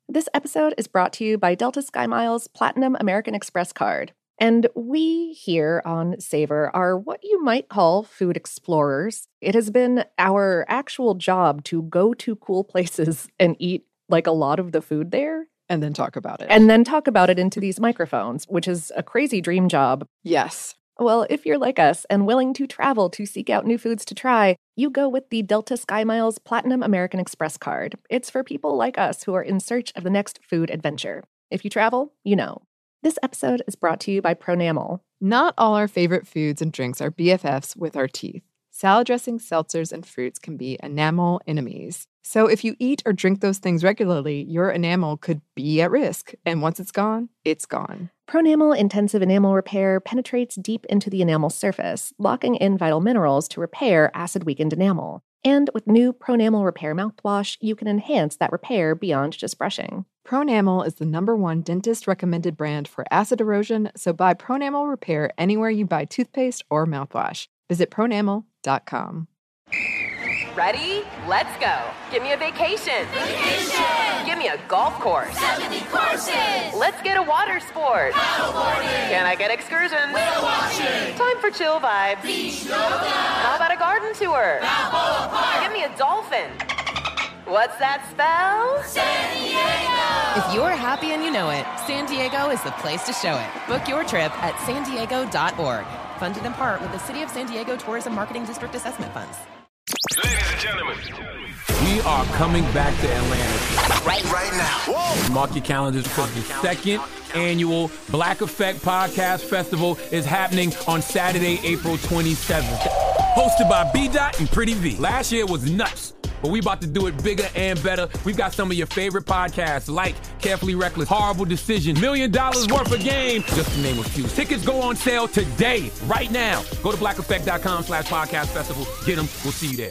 This episode is brought to you by Delta SkyMiles Platinum American Express card. And we here on Savor are what you might call food explorers. It has been our actual job to go to cool places and eat like a lot of the food there. And then talk about it. And then talk about it into these microphones, which is a crazy dream job. Yes. Well, if you're like us and willing to travel to seek out new foods to try, you go with the Delta SkyMiles Platinum American Express card. It's for people like us who are in search of the next food adventure. If you travel, you know. This episode is brought to you by Pronamel. Not all our favorite foods and drinks are BFFs with our teeth. Salad dressings, seltzers, and fruits can be enamel enemies. So if you eat or drink those things regularly, your enamel could be at risk. And once it's gone, it's gone. Pronamel Intensive Enamel Repair penetrates deep into the enamel surface, locking in vital minerals to repair acid-weakened enamel. And with new Pronamel Repair mouthwash, you can enhance that repair beyond just brushing. Pronamel is the #1 dentist-recommended brand for acid erosion, so buy Pronamel Repair anywhere you buy toothpaste or mouthwash. Visit pronamel.com. Ready? Let's go. Give me a vacation. Vacation! Give me a golf course. 70 courses! Let's get a water sport. Paddleboarding! Can I get excursions? Whale watching! Time for chill vibes. Beach yoga! How about a garden tour? Balboa Park! Give me a dolphin. What's that spell? San Diego! If you're happy and you know it, San Diego is the place to show it. Book your trip at sandiego.org. Funded in part with the City of San Diego Tourism Marketing District Assessment Funds. Ladies and gentlemen, we are coming back to Atlanta Right now. Whoa! Mark your calendars because the second annual Black Effect Podcast Festival is happening on Saturday, April 27th. Hosted by B-Dot and Pretty V. Last year was nuts, but we about to do it bigger and better. We've got some of your favorite podcasts like Carefully Reckless, Horrible Decision, $1 Million Worth of Game, just to name a few. Tickets go on sale today, right now. Go to blackeffect.com/podcast festival. Get them. We'll see you there.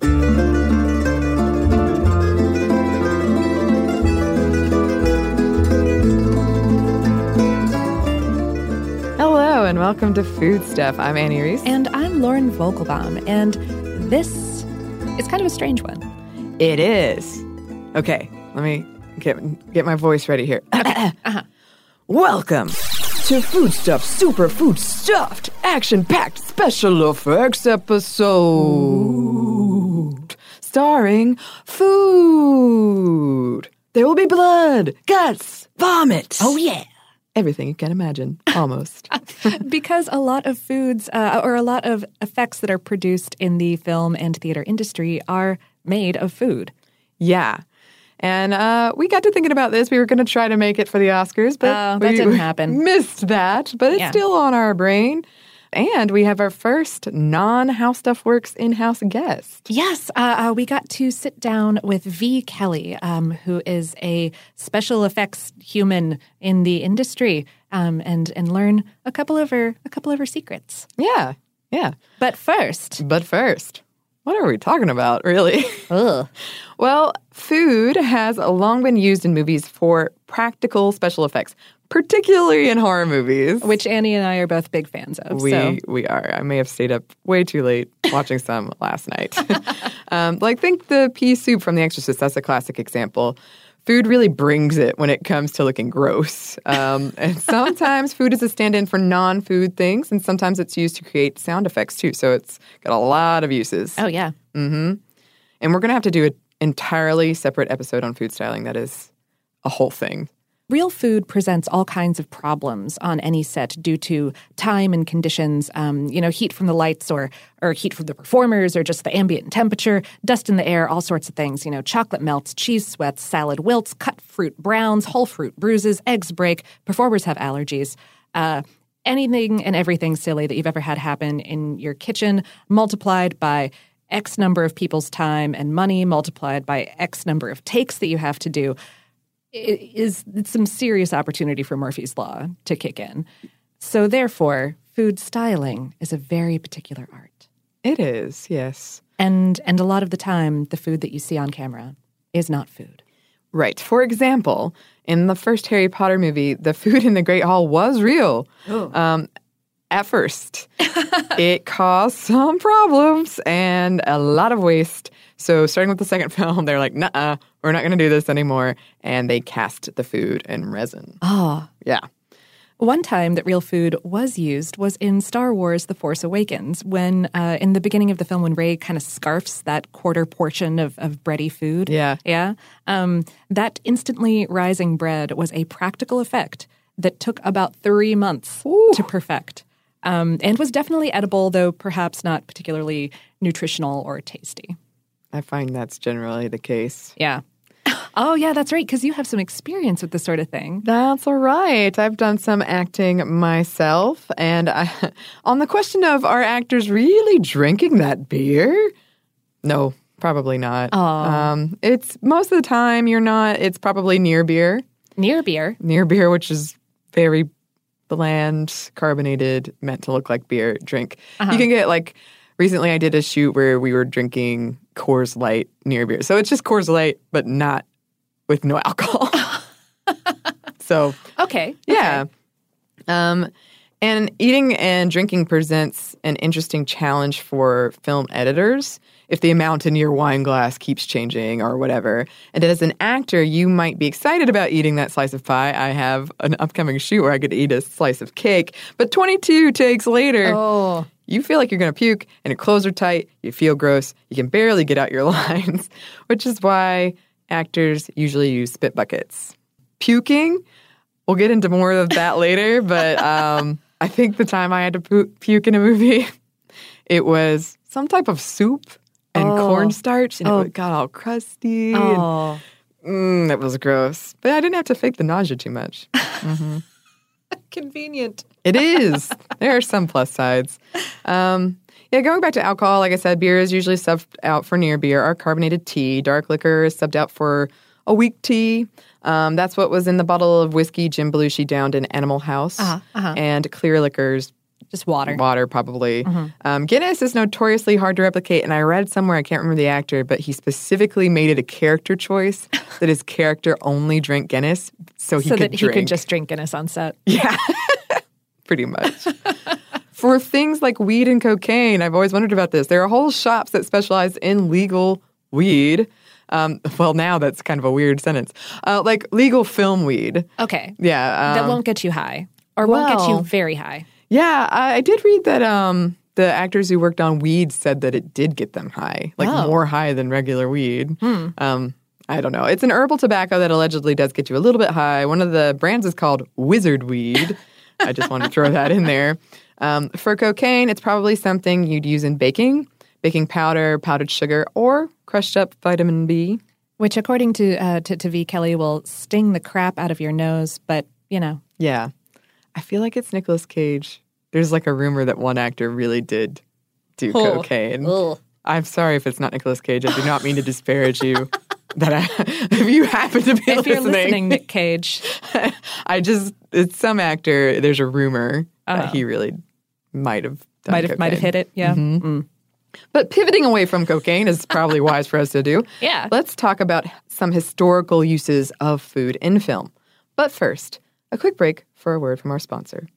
Hello and welcome to Food Stuff. I'm Annie Reese. And I'm Lauren Vogelbaum, and this is kind of a strange one. It is. Okay, let me get my voice ready here. Welcome to Food Stuff Super Food Stuffed Action-Packed Special Effects episode. Starring food. There will be blood, guts, vomit. Oh, yeah. Everything you can imagine, almost. Because a lot of foods or a lot of effects that are produced in the film and theater industry are made of food. Yeah. And we got to thinking about this. We were going to try to make it for the Oscars, but that didn't happen. Missed that, but it's still on our brain. And we have our first non-How Stuff Works in-house guest. Yes, we got to sit down with V. Kelly, who is a special effects human in the industry, and learn a couple of her secrets. Yeah. But first, what are we talking about, really? ugh. Well, food has long been used in movies for practical special effects, particularly in horror movies. Which Annie and I are both big fans of. We are. I may have stayed up way too late watching some last night. Think the pea soup from The Exorcist. That's a classic example. Food really brings it when it comes to looking gross. And sometimes food is a stand-in for non-food things, and sometimes it's used to create sound effects, too. So it's got a lot of uses. Oh, yeah. Mm-hmm. And we're going to have to do an entirely separate episode on food styling. That is a whole thing. Real food presents all kinds of problems on any set due to time and conditions, heat from the lights or heat from the performers or just the ambient temperature, dust in the air, all sorts of things. Chocolate melts, cheese sweats, salad wilts, cut fruit browns, whole fruit bruises, eggs break, performers have allergies. Anything and everything silly that you've ever had happen in your kitchen multiplied by X number of people's time and money multiplied by X number of takes that you have to do. It's some serious opportunity for Murphy's Law to kick in. So therefore, food styling is a very particular art. It is, yes. And a lot of the time, the food that you see on camera is not food. Right. For example, in the first Harry Potter movie, the food in the Great Hall was real. At first. It caused some problems and a lot of waste. So starting with the second film, they're like, nuh-uh, we're not going to do this anymore. And they cast the food in resin. Oh. Yeah. One time that real food was used was in Star Wars The Force Awakens, when in the beginning of the film, when Rey kind of scarfs that quarter portion of bready food. Yeah. Yeah. That instantly rising bread was a practical effect that took about 3 months to perfect. And was definitely edible, though perhaps not particularly nutritional or tasty. I find that's generally the case. Yeah. Oh, yeah, that's right, because you have some experience with this sort of thing. That's all right. I've done some acting myself. And on the question of, are actors really drinking that beer? No, probably not. It's most of the time you're not. It's probably near beer. Near beer? Near beer, which is very bland, carbonated, meant to look like beer drink. You can get like, recently I did a shoot where we were drinking Coors Light near beer. So it's just Coors Light, but not with no alcohol. So, Okay. yeah. And eating and drinking presents an interesting challenge for film editors if the amount in your wine glass keeps changing or whatever. And as an actor, you might be excited about eating that slice of pie. I have an upcoming shoot where I get to eat a slice of cake, but 22 takes later, you feel like you're going to puke and your clothes are tight, you feel gross, you can barely get out your lines, which is why actors usually use spit buckets. Puking, we'll get into more of that later, but I think the time I had to puke in a movie, it was some type of soup and cornstarch, and it got all crusty. That was gross. But I didn't have to fake the nausea too much. Convenient. It is. There are some plus sides. Yeah, going back to alcohol, like I said, beer is usually subbed out for near beer or carbonated tea. Dark liquor is subbed out for a weak tea. That's what was in the bottle of whiskey Jim Belushi downed in Animal House. And clear liquors, just water. Water, probably. Guinness is notoriously hard to replicate, and I read somewhere, I can't remember the actor, but he specifically made it a character choice that his character only drank Guinness so he could just drink Guinness on set. Yeah, pretty much. For things like weed and cocaine, I've always wondered about this. There are whole shops that specialize in legal weed. Well, now that's kind of a weird sentence. Like legal film weed. Okay. Yeah. That won't get you high. Or won't get you very high. Yeah, I did read that the actors who worked on weed said that it did get them high. Like more high than regular weed. I don't know. It's an herbal tobacco that allegedly does get you a little bit high. One of the brands is called Wizard Weed. I just wanted to throw that in there. For cocaine, it's probably something you'd use in baking powder, powdered sugar, or crushed up vitamin B. Which, according to V. Kelly, will sting the crap out of your nose, but, you know. Yeah. I feel like it's Nicolas Cage. There's like a rumor that one actor really did do cocaine. I'm sorry if it's not Nicolas Cage. I do not mean to disparage you. If you happen to be listening. If you're listening, Nick Cage. It's some actor, there's a rumor that he really might have done cocaine. Might have hit it, yeah. But pivoting away from cocaine is probably wise for us to do. Yeah. Let's talk about some historical uses of food in film. But first, a quick break for a word from our sponsor.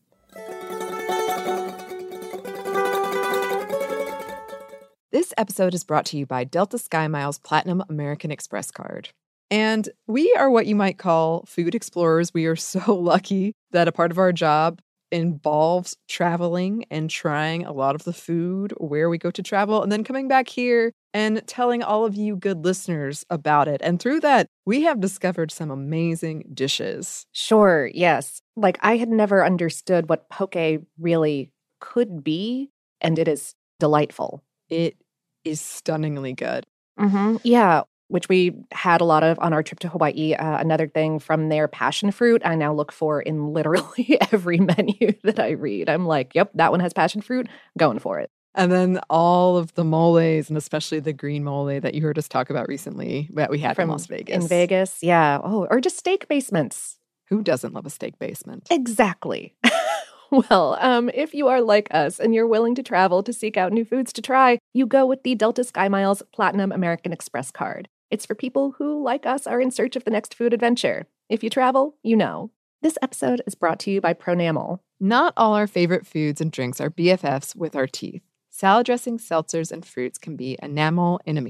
This episode is brought to you by Delta SkyMiles Platinum American Express card. And we are what you might call food explorers. We are so lucky that a part of our job involves traveling and trying a lot of the food where we go to travel and then coming back here and telling all of you good listeners about it. And through that, we have discovered some amazing dishes. Sure, yes. Like, I had never understood what poke really could be, and it is delightful. It is stunningly good. Yeah, which we had a lot of on our trip to Hawaii. Another thing from their passion fruit, I now look for in literally every menu that I read. I'm like, yep, that one has passion fruit, going for it. And then all of the moles, and especially the green mole that you heard us talk about recently that we had from Las Vegas. In Vegas, yeah. Oh, or just steak basements. Who doesn't love a steak basement? Exactly. Well, if you are like us and you're willing to travel to seek out new foods to try, you go with the Delta SkyMiles Platinum American Express card. It's for people who, like us, are in search of the next food adventure. If you travel, you know. This episode is brought to you by Pronamel. Not all our favorite foods and drinks are BFFs with our teeth. Salad dressings, seltzers, and fruits can be enamel enemies.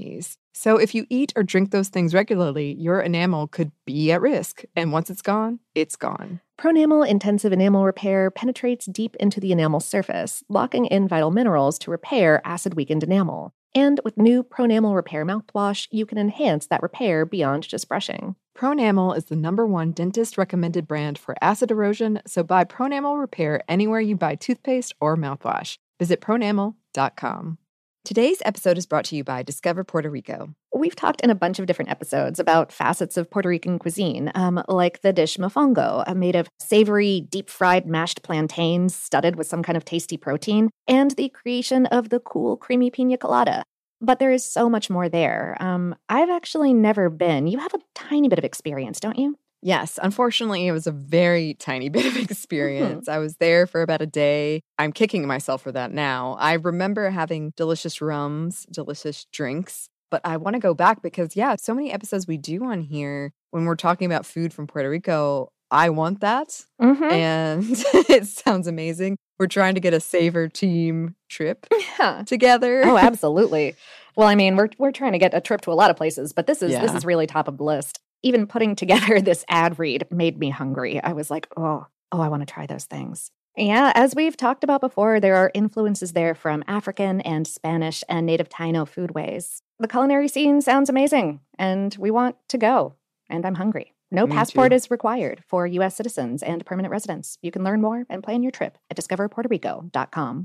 So if you eat or drink those things regularly, your enamel could be at risk. And once it's gone, it's gone. Pronamel Intensive Enamel Repair penetrates deep into the enamel surface, locking in vital minerals to repair acid-weakened enamel. And with new Pronamel Repair mouthwash, you can enhance that repair beyond just brushing. Pronamel is the #1 dentist-recommended brand for acid erosion, so buy Pronamel Repair anywhere you buy toothpaste or mouthwash. Visit pronamel.com. Today's episode is brought to you by Discover Puerto Rico. We've talked in a bunch of different episodes about facets of Puerto Rican cuisine, like the dish mofongo, made of savory, deep-fried mashed plantains studded with some kind of tasty protein, and the creation of the cool, creamy pina colada. But there is so much more there. I've actually never been. You have a tiny bit of experience, don't you? Yes, unfortunately, it was a very tiny bit of experience. I was there for about a day. I'm kicking myself for that now. I remember having delicious rums, delicious drinks, but I want to go back because, so many episodes we do on here when we're talking about food from Puerto Rico. I want that, and it sounds amazing. We're trying to get a Savor team trip together. Oh, absolutely. Well, I mean, we're trying to get a trip to a lot of places, but this is really top of the list. Even putting together this ad read made me hungry. I was like, oh, I want to try those things. Yeah, as we've talked about before, there are influences there from African and Spanish and native Taino foodways. The culinary scene sounds amazing, and we want to go. And I'm hungry. No passport is required for U.S. citizens and permanent residents. You can learn more and plan your trip at discoverpuertorico.com.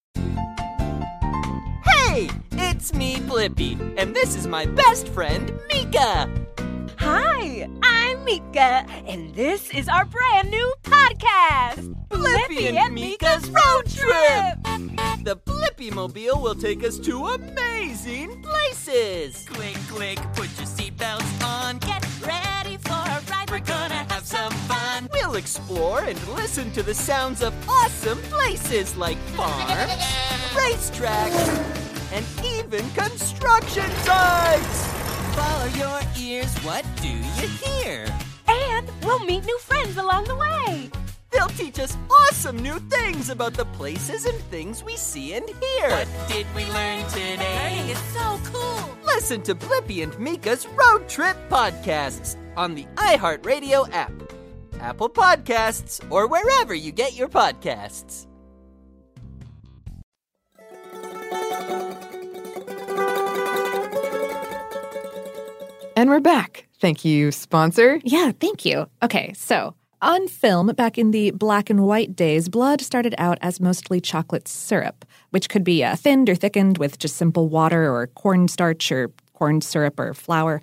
Hey, it's me, Blippi, and this is my best friend, Mika. Hi, I'm Mika, and this is our brand new podcast, Blippi and Mika's Road Trip! The Blippi-mobile will take us to amazing places! Click, click, put your seatbelts on, get ready for a ride, we're gonna have some fun! We'll explore and listen to the sounds of awesome places like farms, racetracks, and even construction sites! Follow your ears, what do you hear? And we'll meet new friends along the way. They'll teach us awesome new things about the places and things we see and hear. What did we learn today? Learning is so cool. Listen to Blippi and Mika's Road Trip podcasts on the iHeartRadio app, Apple Podcasts, or wherever you get your podcasts. And we're back. Thank you, sponsor. Yeah, thank you. Okay, so on film, back in the black and white days, blood started out as mostly chocolate syrup, which could be thinned or thickened with just simple water or cornstarch or corn syrup or flour.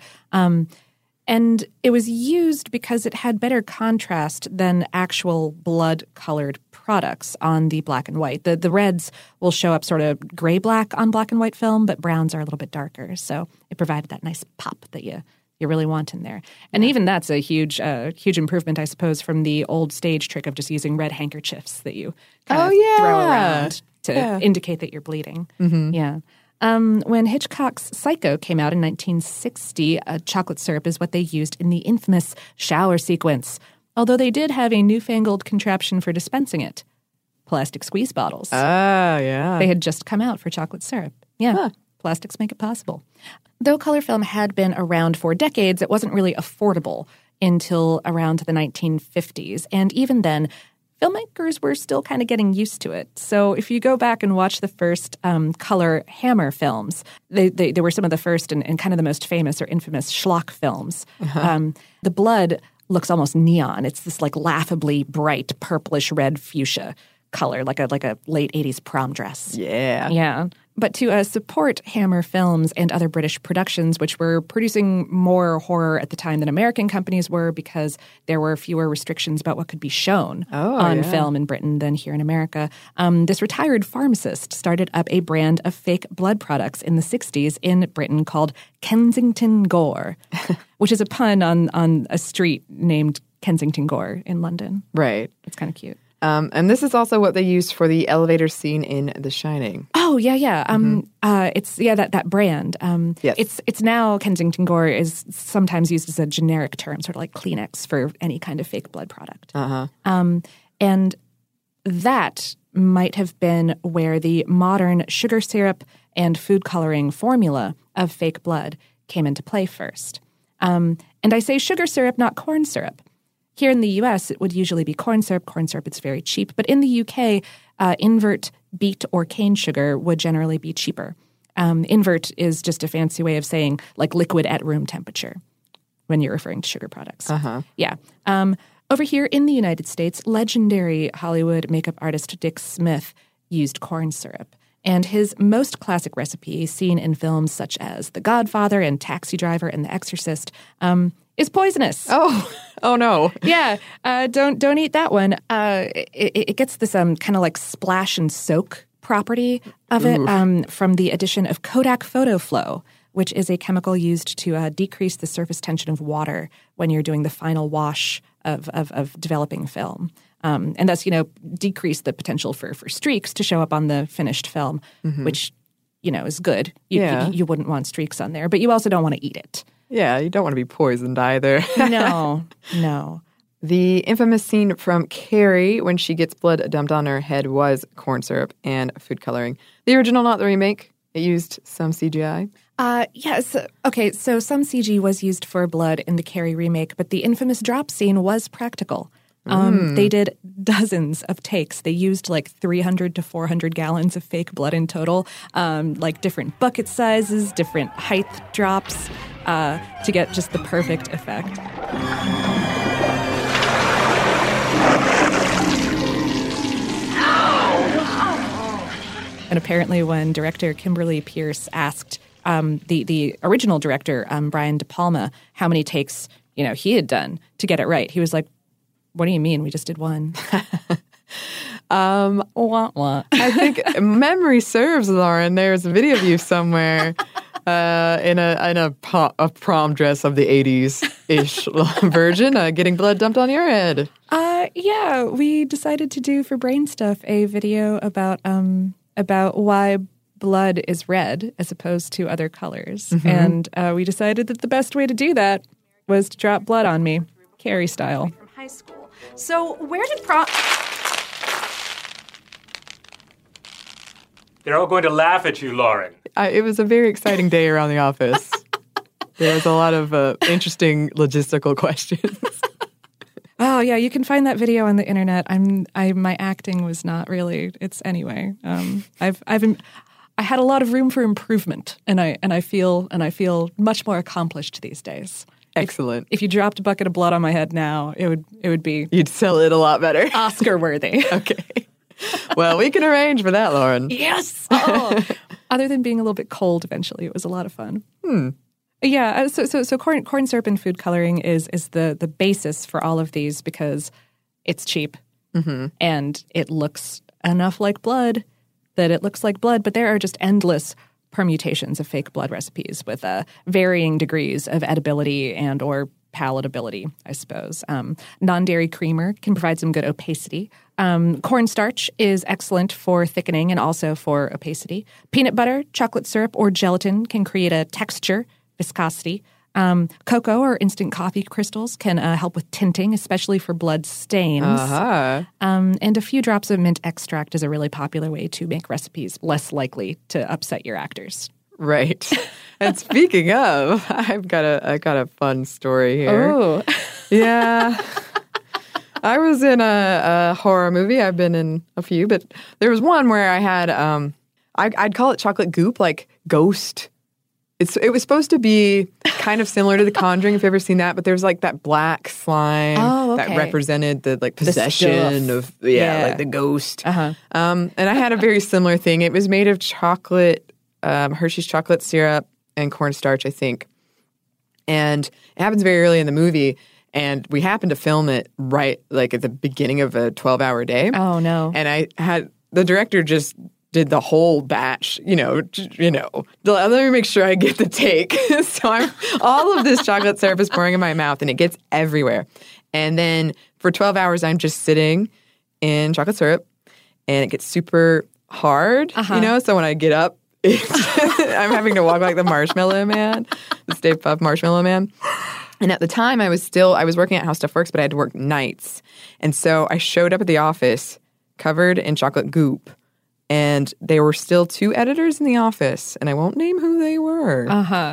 And it was used because it had better contrast than actual blood-colored products on the black and white. The reds will show up sort of gray-black on black and white film, but browns are a little bit darker. So it provided that nice pop that you really want in there. And even that's a huge improvement, I suppose, from the old stage trick of just using red handkerchiefs that you kind of throw around to indicate that you're bleeding. Mm-hmm. Yeah. When Hitchcock's Psycho came out in 1960, chocolate syrup is what they used in the infamous shower sequence, although they did have a newfangled contraption for dispensing it. Plastic squeeze bottles. Ah, yeah. They had just come out for chocolate syrup. Yeah, plastics make it possible. Though color film had been around for decades, it wasn't really affordable until around the 1950s. And even then, filmmakers were still kind of getting used to it. So if you go back and watch the first color Hammer films, they were some of the first and kind of the most famous or infamous schlock films. The blood looks almost neon. It's this like laughably bright purplish red fuchsia color, like a late 80s prom dress. Yeah. Yeah. But to support Hammer Films and other British productions, which were producing more horror at the time than American companies were because there were fewer restrictions about what could be shown on film in Britain than here in America, this retired pharmacist started up a brand of fake blood products in the 60s in Britain called Kensington Gore, which is a pun on a street named Kensington Gore in London. Right. It's kind of cute. And this is also what they used for the elevator scene in The Shining. Oh, yeah. It's that brand. Yes. It's now Kensington Gore is sometimes used as a generic term, sort of like Kleenex for any kind of fake blood product. And that might have been where the modern sugar syrup and food coloring formula of fake blood came into play first. And I say sugar syrup, not corn syrup. Here in the U.S., it would usually be corn syrup. Corn syrup is very cheap. But in the U.K., invert beet or cane sugar would generally be cheaper. Invert is just a fancy way of saying like liquid at room temperature when you're referring to sugar products. Yeah. Over here in the United States, legendary Hollywood makeup artist Dick Smith used corn syrup. And his most classic recipe, seen in films such as The Godfather and Taxi Driver and The Exorcist, is poisonous. Oh no. Yeah, don't eat that one. It gets this kind of like splash and soak property of it from the addition of Kodak Photo Flow, which is a chemical used to decrease the surface tension of water when you're doing the final wash of developing film. And thus, decrease the potential for streaks to show up on the finished film, which, is good. You wouldn't want streaks on there, but you also don't want to eat it. Yeah, you don't want to be poisoned either. No. The infamous scene from Carrie when she gets blood dumped on her head was corn syrup and food coloring. The original, not the remake. It used some CGI. Yes. Okay, so some CG was used for blood in the Carrie remake, but the infamous drop scene was practical. They did dozens of takes. They used like 300 to 400 gallons of fake blood in total, like different bucket sizes, different height drops, to get just the perfect effect. And apparently when director Kimberly Pierce asked the original director, Brian De Palma, how many takes he had done to get it right, he was like, "What do you mean? We just did one." I think memory serves, Lauren. There's a video of you somewhere in a prom dress of the 80s-ish version, getting blood dumped on your head. Yeah, we decided to do for Brain Stuff a video about why blood is red as opposed to other colors, and we decided that the best way to do that was to drop blood on me, Carrie style. From high school. So where did They're all going to laugh at you, Lauren. It was a very exciting day around the office. There was a lot of interesting logistical questions. Oh yeah, you can find that video on the internet. My acting was not really. It's anyway. I had a lot of room for improvement, and I feel much more accomplished these days. Excellent. If you dropped a bucket of blood on my head now, it would be you'd sell it a lot better. Oscar worthy. Okay. Well, we can arrange for that, Lauren. Yes. Oh. Other than being a little bit cold, eventually, it was a lot of fun. Yeah. So corn syrup and food coloring is the basis for all of these because it's cheap and it looks enough like blood that it looks like blood. But there are just endless permutations of fake blood recipes with varying degrees of edibility and or palatability, I suppose. Non-dairy creamer can provide some good opacity. Cornstarch is excellent for thickening and also for opacity. Peanut butter, chocolate syrup, or gelatin can create a texture, viscosity. Cocoa or instant coffee crystals can help with tinting, especially for blood stains. And a few drops of mint extract is a really popular way to make recipes less likely to upset your actors. Right. And speaking of, I got a fun story here. Oh. Yeah. I was in a horror movie. I've been in a few, but there was one where I had I'd call it chocolate goop, like ghost. It was supposed to be kind of similar to The Conjuring, if you've ever seen that, but there's like that black slime that represented the like possession of like the ghost. And I had a very similar thing. It was made of chocolate, Hershey's chocolate syrup and cornstarch, I think. And it happens very early in the movie, and we happened to film it right like at the beginning of a 12-hour day. Oh no! And the director just did the whole batch, let me make sure I get the take. So all of this chocolate syrup is pouring in my mouth and it gets everywhere. And then for 12 hours, I'm just sitting in chocolate syrup and it gets super hard, So when I get up, I'm having to walk like the Marshmallow Man, the Stay Puft Marshmallow Man. And at the time I was working at How Stuff Works, but I had to work nights. And so I showed up at the office covered in chocolate goop. And there were still 2 editors in the office, and I won't name who they were.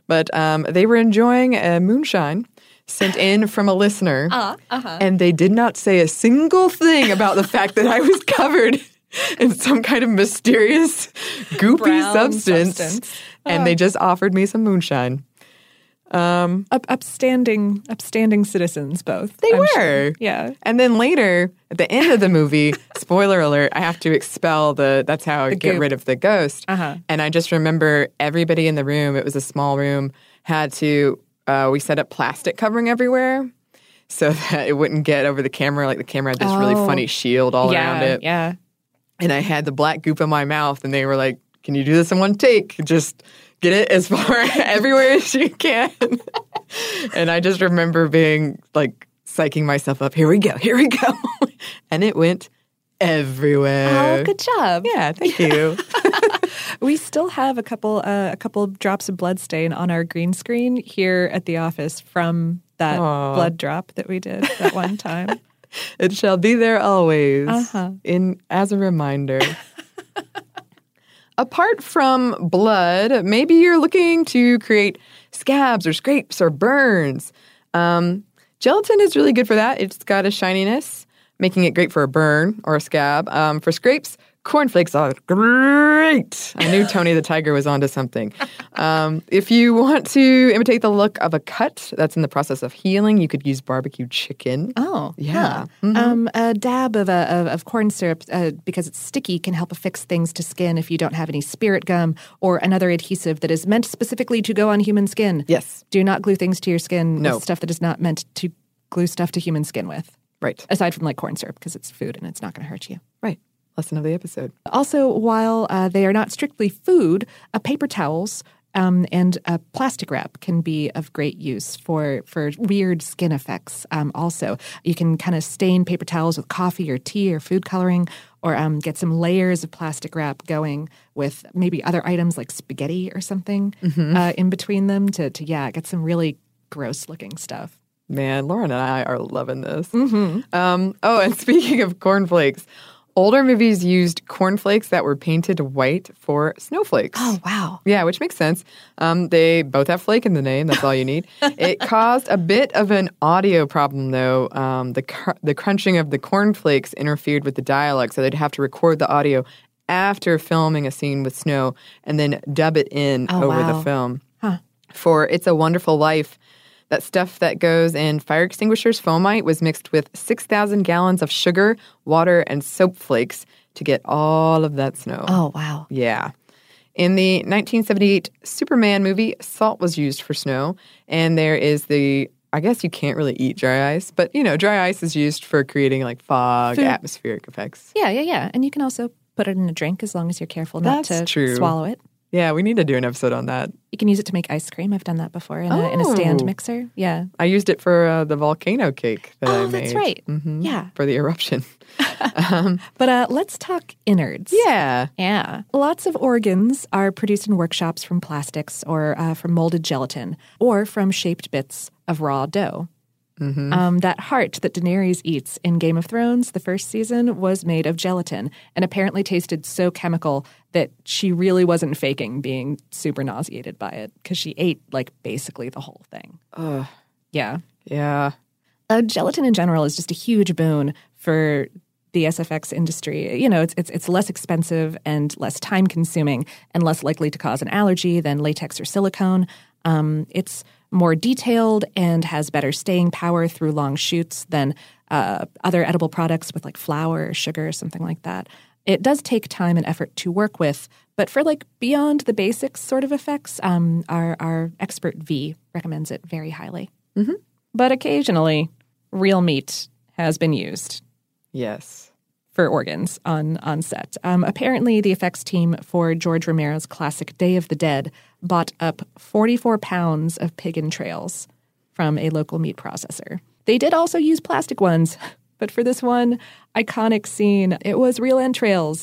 But they were enjoying a moonshine sent in from a listener, and they did not say a single thing about the fact that I was covered in some kind of mysterious, goopy Brown substance. And they just offered me some moonshine. Upstanding citizens, both. They I'm were. sure. Yeah. And then later, at the end of the movie, spoiler alert, I have to expel that's how I get goop. rid of the ghost. And I just remember everybody in the room, it was a small room, had to, we set up plastic covering everywhere so that it wouldn't get over the camera. Like the camera had this really funny shield all around it. Yeah. And I had the black goop in my mouth, and they were like, can you do this in one take? Just get it as far everywhere as you can. And I just remember being like psyching myself up. Here we go. And it went everywhere. Oh, good job. Yeah, thank you. We still have a couple drops of blood stain on our green screen here at the office from that blood drop that we did that one time. It shall be there always as a reminder. Apart from blood, maybe you're looking to create scabs or scrapes or burns. Gelatin is really good for that. It's got a shininess, making it great for a burn or a scab. For scrapes, cornflakes are great. I knew Tony the Tiger was onto something. If you want to imitate the look of a cut that's in the process of healing, you could use barbecue chicken. Oh, yeah. A dab of corn syrup, because it's sticky, can help affix things to skin if you don't have any spirit gum or another adhesive that is meant specifically to go on human skin. Yes. Do not glue things to your skin No. with stuff that is not meant to glue stuff to human skin with. Right. Aside from like corn syrup, because it's food and it's not going to hurt you. Right. Lesson of the episode. Also, while they are not strictly food, paper towels and plastic wrap can be of great use for weird skin effects. Also, you can kind of stain paper towels with coffee or tea or food coloring, or get some layers of plastic wrap going with maybe other items like spaghetti or something in between them to get some really gross looking stuff. Man, Lauren and I are loving this. And speaking of cornflakes, older movies used cornflakes that were painted white for snowflakes. Oh, wow. Yeah, which makes sense. They both have flake in the name. That's all you need. It caused a bit of an audio problem, though. The crunching of the cornflakes interfered with the dialogue, so they'd have to record the audio after filming a scene with snow and then dub it in over the film. For It's a Wonderful Life, that stuff that goes in fire extinguishers, foamite, was mixed with 6,000 gallons of sugar, water, and soap flakes to get all of that snow. Oh, wow. Yeah. In the 1978 Superman movie, salt was used for snow. And there is I guess you can't really eat dry ice, but, dry ice is used for creating like fog, atmospheric effects. Yeah. And you can also put it in a drink as long as you're careful not to swallow it. Yeah, we need to do an episode on that. You can use it to make ice cream. I've done that before in a stand mixer. Yeah. I used it for the volcano cake that I made. Oh, that's right. Yeah. For the eruption. But let's talk innards. Yeah. Yeah. Lots of organs are produced in workshops from plastics or from molded gelatin or from shaped bits of raw dough. That heart that Daenerys eats in Game of Thrones, the first season, was made of gelatin and apparently tasted so chemical that she really wasn't faking being super nauseated by it because she ate like basically the whole thing. Yeah. Yeah. Gelatin in general is just a huge boon for the SFX industry. It's less expensive and less time consuming and less likely to cause an allergy than latex or silicone. It's more detailed and has better staying power through long shoots than other edible products with like flour or sugar or something like that. It does take time and effort to work with, but for like beyond the basics sort of effects, our expert V recommends it very highly. But occasionally, real meat has been used. Yes. For organs on set. Apparently, the effects team for George Romero's classic Day of the Dead bought up 44 pounds of pig entrails from a local meat processor. They did also use plastic ones, but for this one iconic scene, it was real entrails.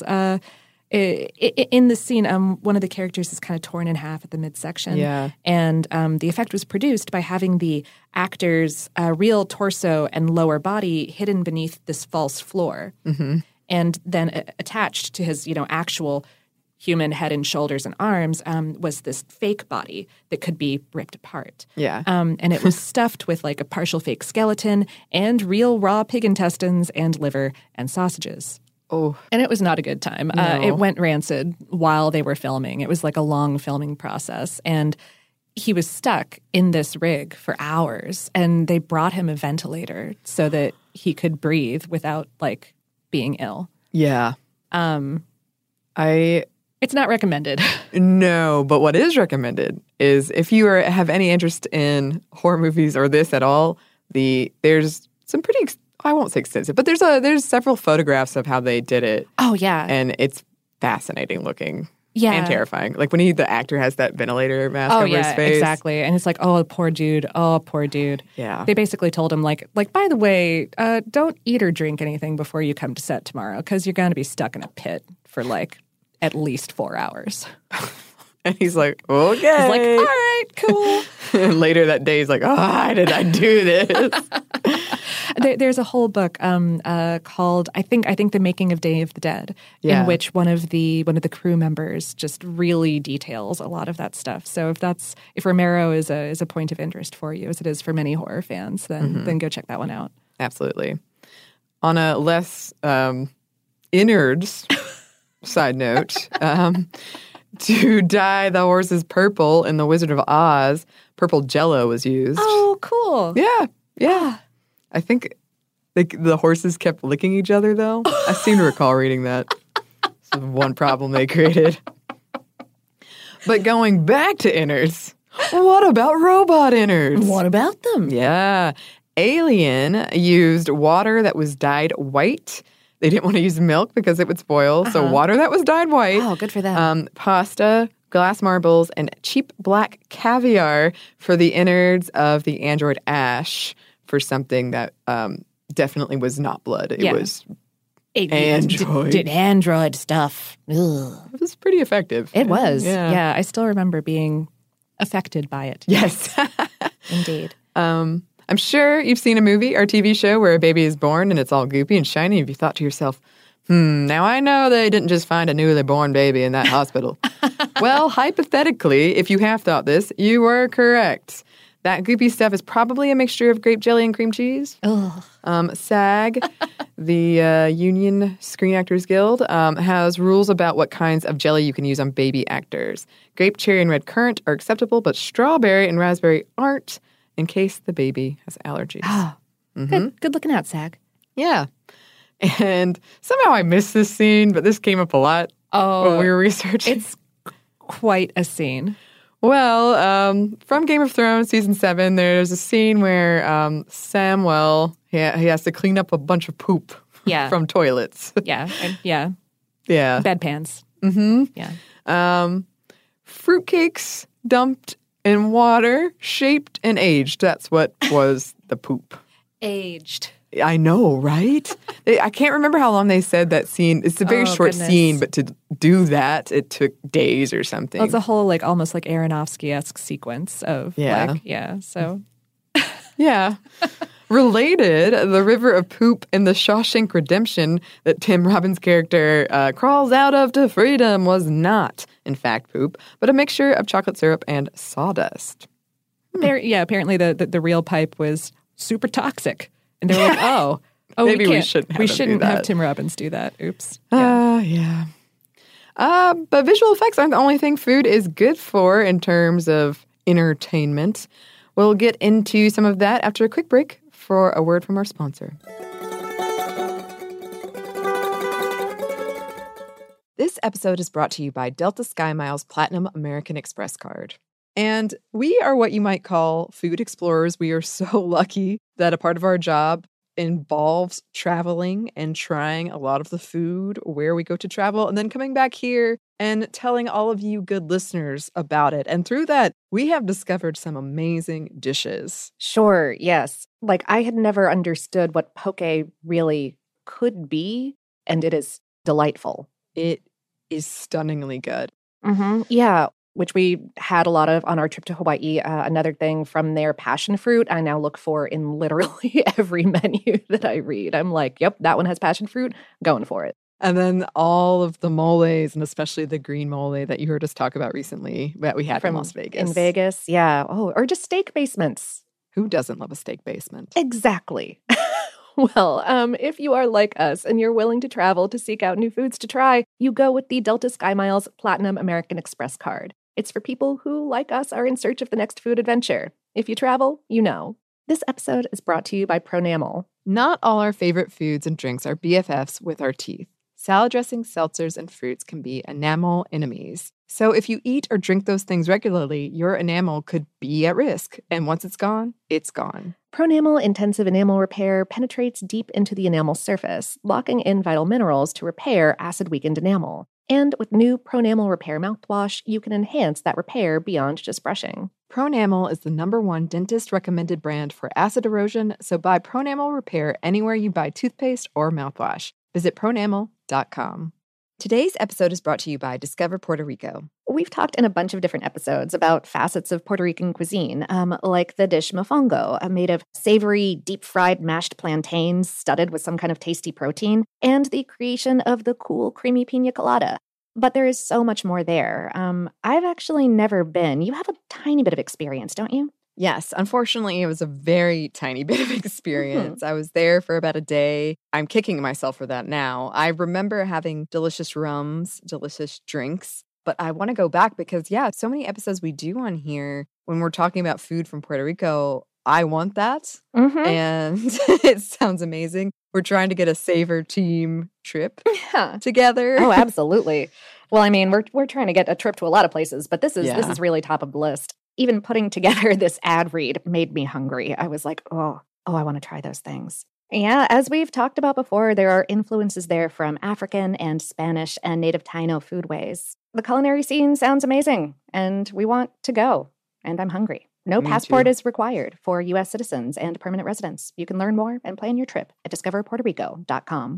In the scene, one of the characters is kind of torn in half at the midsection. Yeah. And the effect was produced by having the actor's real torso and lower body hidden beneath this false floor. And then attached to his, actual human head and shoulders and arms was this fake body that could be ripped apart. Yeah. And it was stuffed with like a partial fake skeleton and real raw pig intestines and liver and sausages. Oh. And it was not a good time. No. It went rancid while they were filming. It was like a long filming process. And he was stuck in this rig for hours. And they brought him a ventilator so that he could breathe without like being ill. Yeah. It's not recommended. No, but what is recommended is if you have any interest in horror movies or this at all, there's some pretty I won't say extensive, but there's several photographs of how they did it. Oh yeah, and it's fascinating looking. Yeah, and terrifying. Like when the actor has that ventilator mask over his face. Exactly. And it's like, oh, poor dude. Oh, poor dude. Yeah. They basically told him like by the way, don't eat or drink anything before you come to set tomorrow because you're going to be stuck in a pit for like at least 4 hours. And he's like, okay. He's like, all right, cool. And later that day, he's like, oh, why did I do this? There's a whole book called I think The Making of Day of the Dead, in which one of the crew members just really details a lot of that stuff. So if Romero is a point of interest for you, as it is for many horror fans, then go check that one out. Absolutely. On a less innards side note, to dye the horses purple in The Wizard of Oz, purple Jell-O was used. Oh, cool. Yeah. I think the horses kept licking each other, though. I seem to recall reading that. It's one problem they created. But going back to innards, what about robot innards? What about them? Yeah. Alien used water that was dyed white. They didn't want to use milk because it would spoil, so water that was dyed white. Oh, good for them. Pasta, glass marbles, and cheap black caviar for the innards of the android Ash for something that definitely was not blood. It was android. Did android stuff. Ugh. It was pretty effective. It was. Yeah. I still remember being affected by it. Yes. Indeed. I'm sure you've seen a movie or TV show where a baby is born and it's all goopy and shiny. And you thought to yourself, now I know they didn't just find a newly born baby in that hospital. Well, hypothetically, if you have thought this, you were correct. That goopy stuff is probably a mixture of grape jelly and cream cheese. SAG, the Union Screen Actors Guild, has rules about what kinds of jelly you can use on baby actors. Grape, cherry, and red currant are acceptable, but strawberry and raspberry aren't, in case the baby has allergies. Oh, good looking out, SAG. Yeah. And somehow I missed this scene, but this came up a lot when we were researching. It's quite a scene. Well, from Game of Thrones Season 7, there's a scene where Samwell, he has to clean up a bunch of poop from toilets. Yeah. Bedpans. Mm-hmm. Yeah. Fruitcakes dumped in water, shaped and aged. That's what was the poop. Aged. I know, right? I can't remember how long they said that scene. It's a very short scene, but to do that, it took days or something. Well, it's a whole, almost like Aronofsky-esque sequence of, so. Yeah. Related, the river of poop in the Shawshank Redemption that Tim Robbins' character crawls out of to freedom was not, in fact, poop, but a mixture of chocolate syrup and sawdust. Apparently the real pipe was super toxic. And they're like, maybe we shouldn't have Tim Robbins do that. Oops. Yeah. But visual effects aren't the only thing food is good for in terms of entertainment. We'll get into some of that after a quick break for a word from our sponsor. This episode is brought to you by Delta SkyMiles Platinum American Express card. And we are what you might call food explorers. We are so lucky that a part of our job involves traveling and trying a lot of the food where we go to travel and then coming back here and telling all of you good listeners about it. And through that, we have discovered some amazing dishes. Sure, yes. I had never understood what poke really could be, and it is delightful. It is stunningly good. Mm-hmm. Yeah. Which we had a lot of on our trip to Hawaii. Another thing from their passion fruit, I now look for in literally every menu that I read. I'm like, yep, that one has passion fruit, going for it. And then all of the moles, and especially the green mole that you heard us talk about recently that we had from Las Vegas. In Vegas, yeah. Oh, or just steak basements. Who doesn't love a steak basement? Exactly. Well, if you are like us and you're willing to travel to seek out new foods to try, you go with the Delta SkyMiles Platinum American Express card. It's for people who, like us, are in search of the next food adventure. If you travel, you know. This episode is brought to you by Pronamel. Not all our favorite foods and drinks are BFFs with our teeth. Salad dressings, seltzers, and fruits can be enamel enemies. So if you eat or drink those things regularly, your enamel could be at risk. And once it's gone, it's gone. Pronamel Intensive Enamel Repair penetrates deep into the enamel surface, locking in vital minerals to repair acid-weakened enamel. And with new Pronamel Repair mouthwash, you can enhance that repair beyond just brushing. Pronamel is the #1 dentist-recommended brand for acid erosion, so buy Pronamel Repair anywhere you buy toothpaste or mouthwash. Visit pronamel.com. Today's episode is brought to you by Discover Puerto Rico. We've talked in a bunch of different episodes about facets of Puerto Rican cuisine, like the dish mofongo, made of savory, deep-fried mashed plantains studded with some kind of tasty protein, and the creation of the cool, creamy pina colada. But there is so much more there. I've actually never been. You have a tiny bit of experience, don't you? Yes, unfortunately, it was a very tiny bit of experience. I was there for about a day. I'm kicking myself for that now. I remember having delicious rums, delicious drinks, but I want to go back because, so many episodes we do on here when we're talking about food from Puerto Rico. I want that, and it sounds amazing. We're trying to get a Savor team trip together. Oh, absolutely. Well, I mean, we're trying to get a trip to a lot of places, but this is really top of the list. Even putting together this ad read made me hungry. I was like, oh, I want to try those things. Yeah, as we've talked about before, there are influences there from African and Spanish and native Taino foodways. The culinary scene sounds amazing, and we want to go. And I'm hungry. No passport is required for U.S. citizens and permanent residents. You can learn more and plan your trip at discoverpuertorico.com.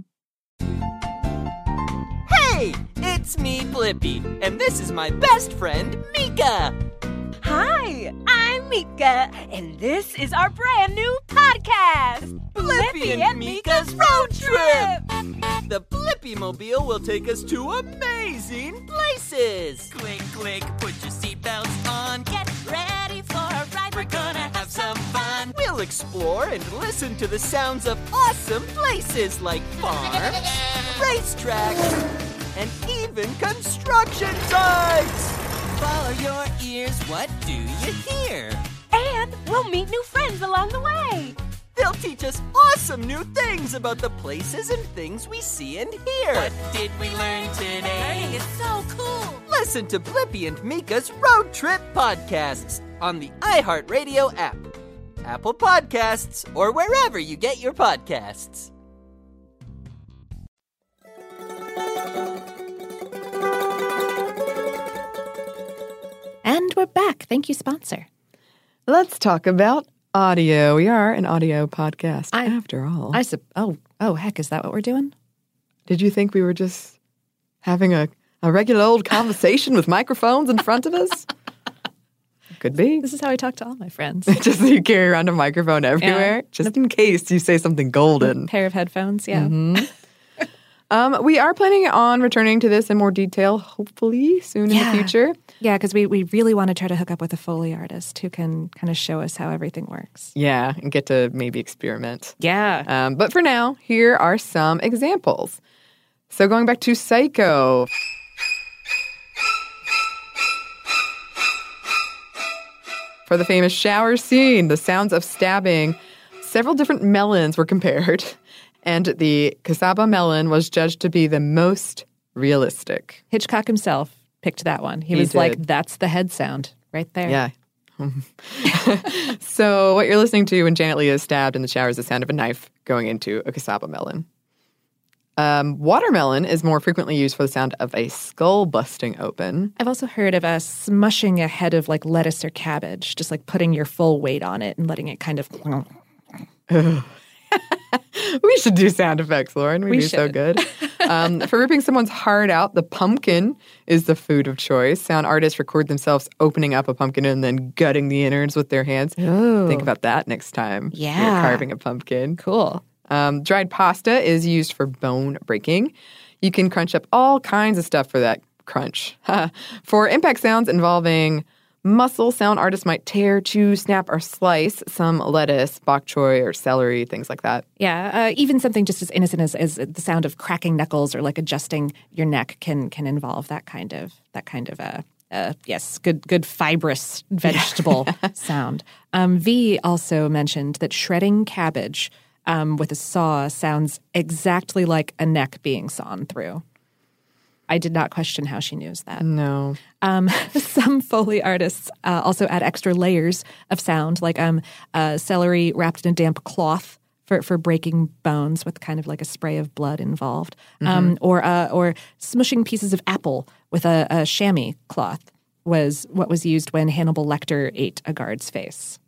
Hey, it's me, Blippi, and this is my best friend, Mika. Hi, I'm Mika, and this is our brand new podcast, Blippi and Mika's Road Trip! The Blippi-mobile will take us to amazing places! Click, click, put your seatbelts on, get ready for a ride, we're gonna have some fun! We'll explore and listen to the sounds of awesome places like farms, racetracks, and even construction sites! Follow your ears, what do you hear? And we'll meet new friends along the way. They'll teach us awesome new things about the places and things we see and hear. What did we learn today? Learning is so cool. Listen to Blippi and Mika's Road Trip podcasts on the iHeartRadio app, Apple Podcasts, or wherever you get your podcasts. And we're back. Thank you, sponsor. Let's talk about audio. We are an audio podcast, after all. Heck, is that what we're doing? Did you think we were just having a regular old conversation with microphones in front of us? Could be. This is how I talk to all my friends. Just you carry around a microphone everywhere, just in case you say something golden. A pair of headphones, yeah. We are planning on returning to this in more detail, hopefully, soon in the future. Yeah, because we really want to try to hook up with a Foley artist who can kind of show us how everything works. Yeah, and get to maybe experiment. Yeah. But for now, here are some examples. So going back to Psycho. For the famous shower scene, the sounds of stabbing, several different melons were compared. And the Casaba melon was judged to be the most realistic. Hitchcock himself picked that one. He was like, that's the head sound right there. Yeah. So what you're listening to when Janet Leigh is stabbed in the shower is the sound of a knife going into a Casaba melon. Watermelon is more frequently used for the sound of a skull busting open. I've also heard of smushing a head of like lettuce or cabbage, just like putting your full weight on it and letting it kind of... We should do sound effects, Lauren. We do should. So good. For ripping someone's heart out, the pumpkin is the food of choice. Sound artists record themselves opening up a pumpkin and then gutting the innards with their hands. Ooh. Think about that next time you're carving a pumpkin. Cool. Dried pasta is used for bone breaking. You can crunch up all kinds of stuff for that crunch. For impact sounds involving muscle, sound artists might tear, chew, snap, or slice some lettuce, bok choy, or celery, things like that. Yeah, even something just as innocent as the sound of cracking knuckles or like adjusting your neck can involve that kind of yes, good fibrous vegetable sound. V also mentioned that shredding cabbage with a saw sounds exactly like a neck being sawn through. I did not question how she knows that. No. Some Foley artists also add extra layers of sound, like celery wrapped in a damp cloth for breaking bones with kind of like a spray of blood involved, or smushing pieces of apple with a chamois cloth was what was used when Hannibal Lecter ate a guard's face.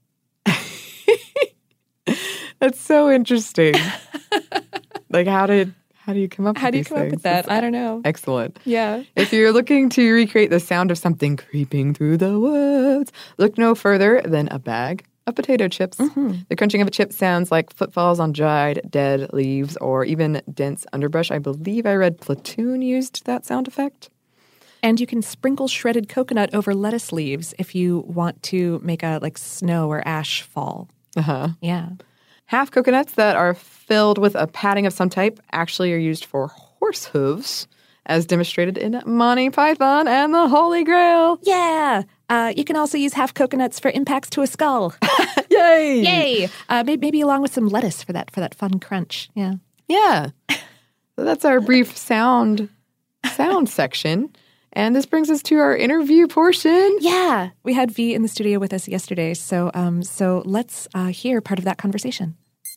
That's so interesting. Like, how do you come up with these things? With that? I don't know. Excellent. Yeah. If you're looking to recreate the sound of something creeping through the woods, look no further than a bag of potato chips. The crunching of a chip sounds like footfalls on dried, dead leaves or even dense underbrush. I believe I read Platoon used that sound effect. And you can sprinkle shredded coconut over lettuce leaves if you want to make a snow or ash fall. Yeah. Half coconuts that are filled with a padding of some type actually are used for horse hooves, as demonstrated in Monty Python and the Holy Grail. Yeah. You can also use half coconuts for impacts to a skull. Yay! Yay! Maybe along with some lettuce for that fun crunch. Yeah. Yeah. So that's our brief sound section. And this brings us to our interview portion. Yeah. We had V in the studio with us yesterday, so let's hear part of that conversation.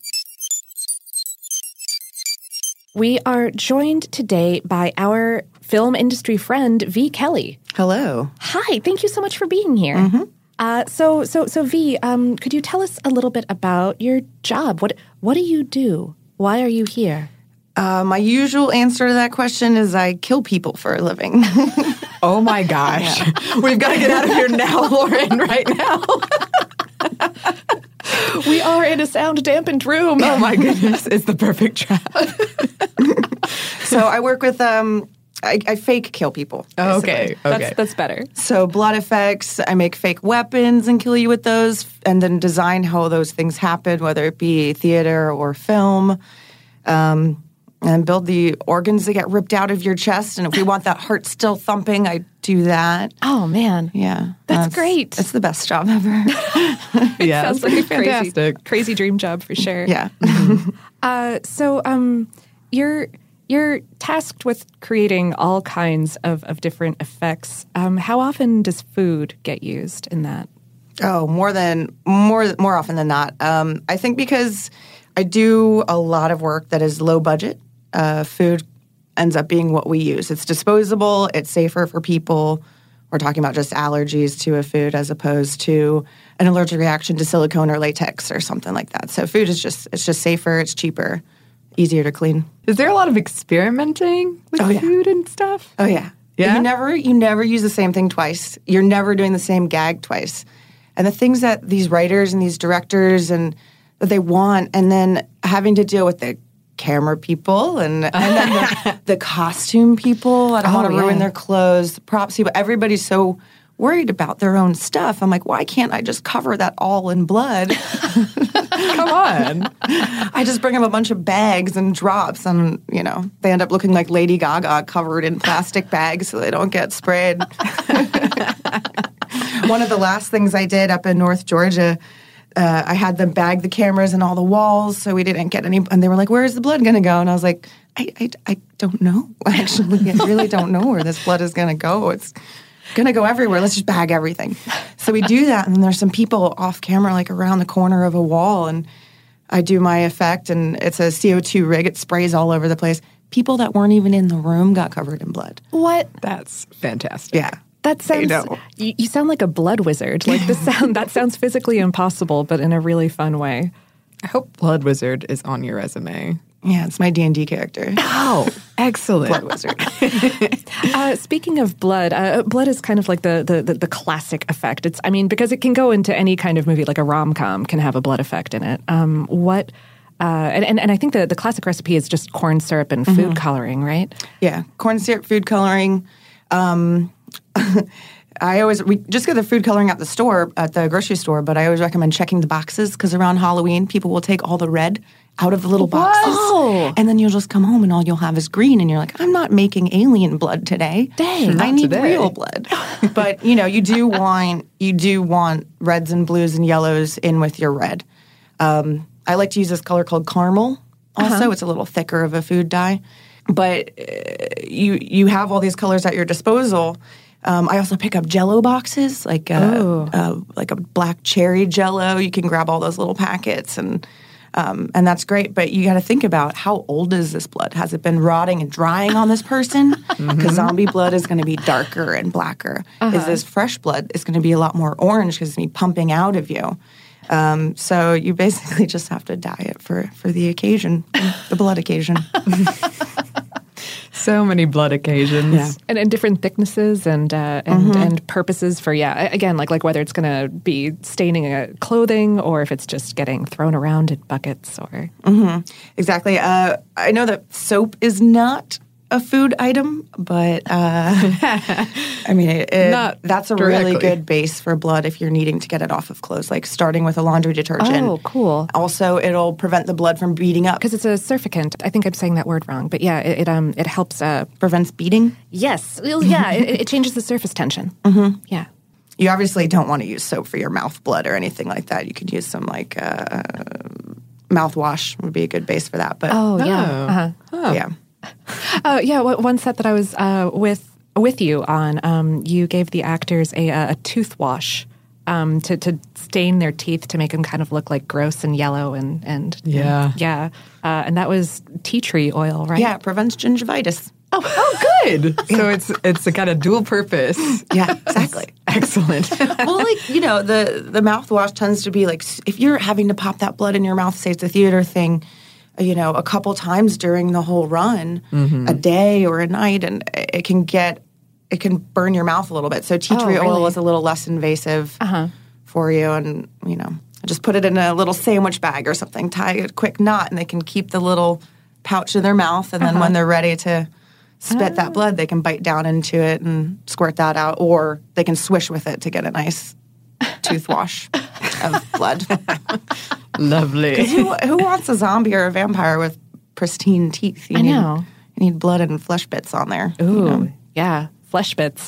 We are joined today by our film industry friend, V. Kelly. Hello. Hi. Thank you so much for being here. So V, could you tell us a little bit about your job? What do you do? Why are you here? My usual answer to that question is I kill people for a living. Oh my gosh. Yeah. We've got to get out of here now, Lauren, right now. We are in a sound-dampened room. Oh my goodness. It's the perfect trap. So I work with, I fake kill people. Oh, okay. That's better. So blood effects, I make fake weapons and kill you with those, and then design how those things happen, whether it be theater or film. And build the organs that get ripped out of your chest. And if we want that heart still thumping, I do that. Oh, man. Yeah. That's great. It's the best job ever. Yeah. Sounds like a fantastic. Crazy dream job for sure. Yeah. So you're tasked with creating all kinds of different effects. How often does food get used in that? Oh, more often than not. I think because I do a lot of work that is low budget. Food ends up being what we use. It's disposable. It's safer for people. We're talking about just allergies to a food as opposed to an allergic reaction to silicone or latex or something like that. So food is just safer. It's cheaper, easier to clean. Is there a lot of experimenting with food and stuff? Oh yeah. Yeah. You never use the same thing twice. You're never doing the same gag twice. And the things that these writers and these directors and that they want, and then having to deal with the camera people and then the costume people. I don't want to ruin their clothes, the props people. Everybody's so worried about their own stuff. I'm like, why can't I just cover that all in blood? Come on. I just bring them a bunch of bags and drops, and, they end up looking like Lady Gaga covered in plastic bags so they don't get sprayed. One of the last things I did up in North Georgia, I had them bag the cameras and all the walls so we didn't get any, and they were like, where's the blood going to go? And I was like, I don't know, actually. I really don't know where this blood is going to go. It's going to go everywhere. Let's just bag everything. So we do that, and then there's some people off camera, like around the corner of a wall, and I do my effect, and it's a CO2 rig. It sprays all over the place. People that weren't even in the room got covered in blood. What? That's fantastic. Yeah. That sounds. You sound like a blood wizard. Like that sounds physically impossible, but in a really fun way. I hope Blood Wizard is on your resume. Yeah, it's my D&D character. Oh, excellent. Blood Wizard. Speaking of blood, blood is kind of like the classic effect. Because it can go into any kind of movie, like a rom-com can have a blood effect in it. What And I think the classic recipe is just corn syrup and food coloring, right? Yeah, corn syrup, food coloring. We just get the food coloring at the grocery store, but I always recommend checking the boxes because around Halloween, people will take all the red out of the little boxes. Oh. And then you'll just come home and all you'll have is green. And you're like, I'm not making alien blood today. Dang, I need today. real blood. But, you do want reds and blues and yellows in with your red. I like to use this color called caramel also. It's a little thicker of a food dye. But you have all these colors at your disposal. I also pick up Jell-O boxes, like a black cherry Jell-O. You can grab all those little packets, and that's great. But you got to think about how old is this blood? Has it been rotting and drying on this person? Because zombie blood is going to be darker and blacker. Is this fresh blood? It's going to be a lot more orange because it's going to be pumping out of you. So you basically just have to dye it for the occasion, the blood occasion. So many blood occasions. Yeah. And different thicknesses and purposes for, again, like whether it's going to be staining clothing or if it's just getting thrown around in buckets or... Exactly. I know that soap is not a food item, but I mean, that's a really good base for blood if you're needing to get it off of clothes, like starting with a laundry detergent. Oh, cool. Also, it'll prevent the blood from beading up. Because it's a surfactant. I think I'm saying that word wrong, but yeah, it helps... prevents beading? Yes. Well, yeah, it changes the surface tension. Yeah. You obviously don't want to use soap for your mouth blood or anything like that. You could use some mouthwash would be a good base for that. But yeah. One set that I was with you on, you gave the actors a tooth wash to stain their teeth to make them kind of look like gross and yellow and and that was tea tree oil, right? Yeah, it prevents gingivitis. Oh, good. So it's a kind of dual purpose. Yeah, exactly. Excellent. Well, the mouthwash tends to be like, if you're having to pop that blood in your mouth, say it's a theater thing, a couple times during the whole run, a day or a night, and it can burn your mouth a little bit. So tea tree oil is a little less invasive for you, and just put it in a little sandwich bag or something, tie a quick knot, and they can keep the little pouch in their mouth, and then when they're ready to spit that blood, they can bite down into it and squirt that out, or they can swish with it to get a nice tooth wash of blood. Lovely. Because who wants a zombie or a vampire with pristine teeth? You need blood and flesh bits on there. Ooh, yeah, flesh bits.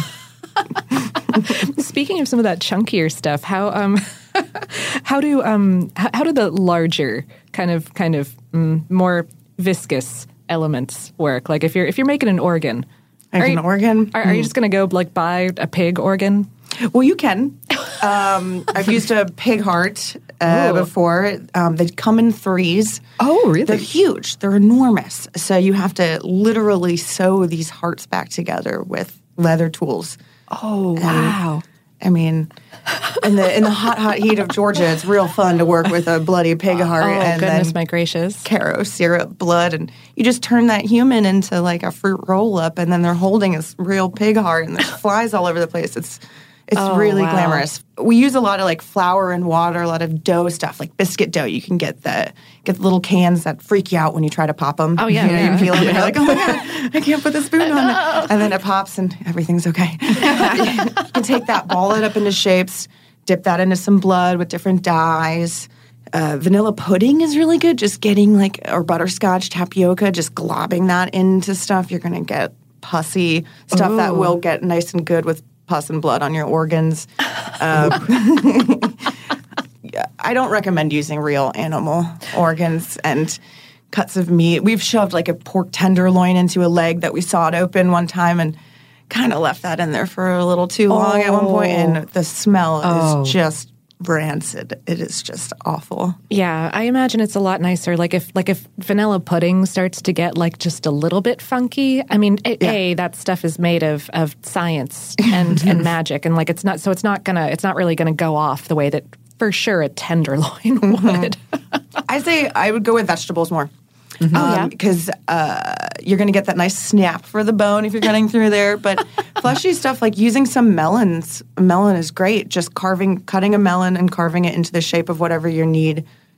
Speaking of some of that chunkier stuff, how do the larger kind of more viscous elements work? Like if you're making an organ, are you just going to go buy a pig organ? Well, you can. I've used a pig heart before. They come in threes. Oh, really? They're huge. They're enormous. So you have to literally sew these hearts back together with leather tools. Oh, wow. I mean, in the hot heat of Georgia, it's real fun to work with a bloody pig heart. Oh, goodness my gracious. Caro syrup, blood, and you just turn that human into like a fruit roll-up, and then they're holding a real pig heart, and there's flies all over the place. It's really glamorous. We use a lot of flour and water, a lot of dough stuff, like biscuit dough. You can get the little cans that freak you out when you try to pop them. Oh, yeah. You peel them and you're like, oh my God, I can't put the spoon on it. And then it pops and everything's okay. You can take that, ball it up into shapes, dip that into some blood with different dyes. Vanilla pudding is really good. Just getting or butterscotch, tapioca, just globbing that into stuff. You're going to get pussy stuff that will get nice and good with pus and blood on your organs. I don't recommend using real animal organs and cuts of meat. We've shoved a pork tenderloin into a leg that we sawed open one time and kind of left that in there for a little too long at one point, and the smell is just rancid. It is just awful. Yeah, I imagine it's a lot nicer. If vanilla pudding starts to get just a little bit funky. I mean, that stuff is made of science and magic, and it's not really gonna go off the way that for sure a tenderloin would. I say I would go with vegetables more. Mm-hmm. Because you're going to get that nice snap for the bone if you're getting through there. But fleshy stuff, like using some melons. A melon is great. Just cutting a melon and carving it into the shape of whatever you need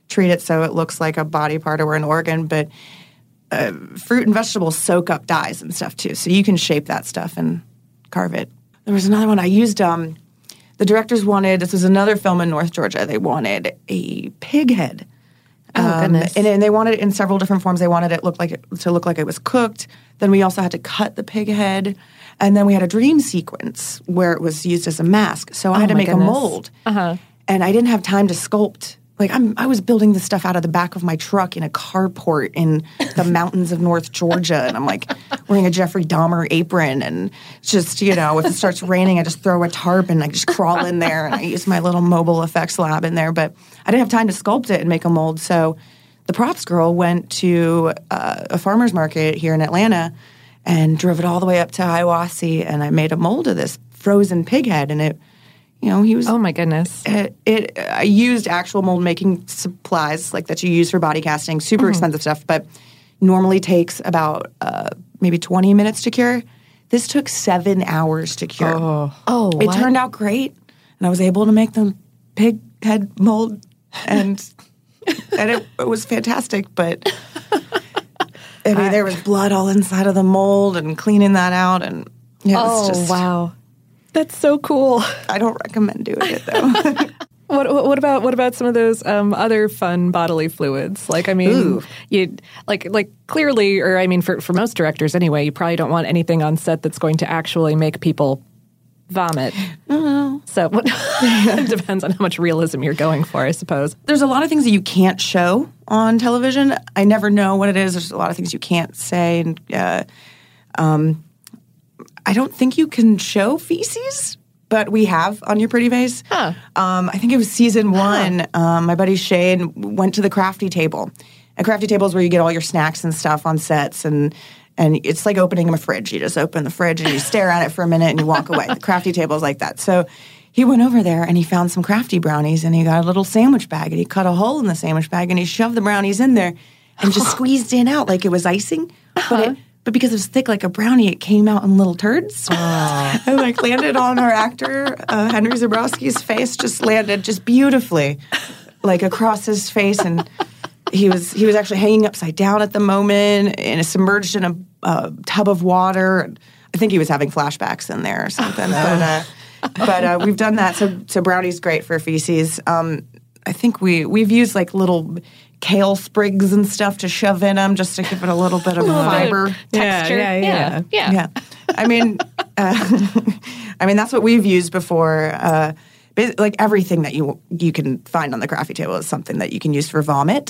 treat it so it looks like a body part or an organ, but fruit and vegetables soak up dyes and stuff too. So you can shape that stuff and carve it. There was another one I used. The directors wanted, this was another film in North Georgia, they wanted a pig head. Oh, goodness. And they wanted it in several different forms. They wanted it to look like it was cooked. Then we also had to cut the pig head. And then we had a dream sequence where it was used as a mask. So I had to make a mold. And I didn't have time to sculpt. Like, I was building this stuff out of the back of my truck in a carport in the mountains of North Georgia. And I'm like wearing a Jeffrey Dahmer apron. And just, if it starts raining, I just throw a tarp and I just crawl in there. And I use my little mobile effects lab in there. But I didn't have time to sculpt it and make a mold. So the props girl went to a farmer's market here in Atlanta and drove it all the way up to Hiawassee. And I made a mold of this frozen pig head. And it... he was... Oh, my goodness. I used actual mold-making supplies like that you use for body casting, super expensive stuff, but normally takes about maybe 20 minutes to cure. This took 7 hours to cure. It turned out great, and I was able to make the pig head mold, and it was fantastic, but... there was blood all inside of the mold and cleaning that out, and it was just... wow. That's so cool. I don't recommend doing it though. What about some of those other fun bodily fluids? Like, I mean, you like clearly, or I mean, for most directors anyway, you probably don't want anything on set that's going to actually make people vomit. So it depends on how much realism you're going for, I suppose. There's a lot of things that you can't show on television. I never know what it is. There's a lot of things you can't say, and I don't think you can show feces, but we have on Your Pretty Face. I think it was season 1. My buddy Shane went to the crafty table. A crafty table is where you get all your snacks and stuff on sets, and it's like opening a fridge. You just open the fridge and you stare at it for a minute and you walk away. The crafty table is like that. So he went over there and he found some crafty brownies and he got a little sandwich bag and he cut a hole in the sandwich bag and he shoved the brownies in there and just squeezed it out like it was icing, But because it was thick like a brownie, it came out in little turds. And landed on our actor, Henry Zabrowski's face, just landed just beautifully, across his face. And he was actually hanging upside down at the moment and submerged in a tub of water. I think he was having flashbacks in there or something. But we've done that. So brownie's great for feces. I think we've used little kale sprigs and stuff to shove in them just to give it a little bit of fiber. Texture. Yeah. I mean, that's what we've used before. Everything that you can find on the crafty table is something that you can use for vomit.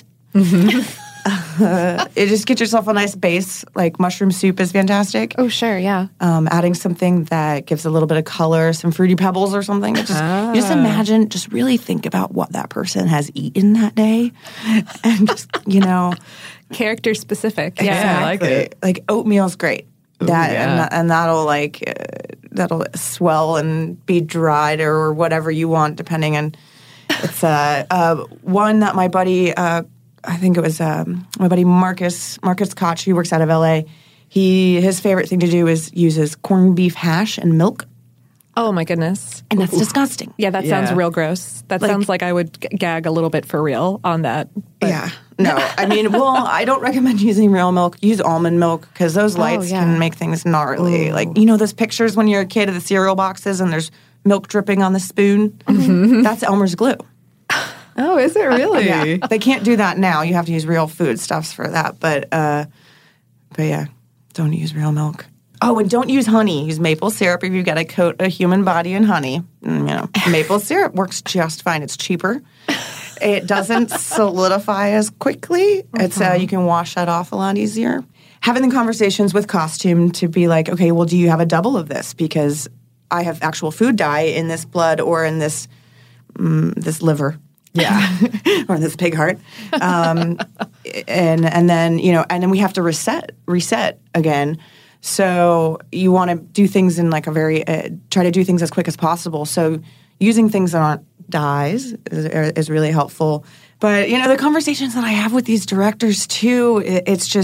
It just get yourself a nice base. Like mushroom soup is fantastic. Oh, sure, yeah. Adding something that gives a little bit of color, some Fruity Pebbles or something. You just imagine, just really think about what that person has eaten that day, and just character specific. Yeah, Exactly. I like it. Like oatmeal's great. And that'll swell and be dried or whatever you want, depending on. It's one that my buddy. I think it was my buddy Marcus Koch, who works out of LA. His favorite thing to do is uses corned beef hash and milk. Oh my goodness. And that's disgusting. Yeah, that sounds real gross. That sounds like I would gag a little bit for real on that. But. Yeah. No, I mean, I don't recommend using real milk. Use almond milk because those lights can make things gnarly. Ooh. Those pictures when you're a kid of the cereal boxes and there's milk dripping on the spoon? Mm-hmm. That's Elmer's glue. Oh, is it really? Yeah. They can't do that now. You have to use real foodstuffs for that. But yeah, don't use real milk. Oh, and don't use honey. Use maple syrup if you've got to coat a human body in honey. Maple syrup works just fine. It's cheaper. It doesn't solidify as quickly. It's you can wash that off a lot easier. Having the conversations with costume to be like, okay, well, do you have a double of this? Because I have actual food dye in this blood or in this liver. Yeah. Or this pig heart. And then, and then we have to reset again. So you want to do things in like a very, try to do things as quick as possible. So using things that aren't dyes is really helpful. But, the conversations that I have with these directors too, it's just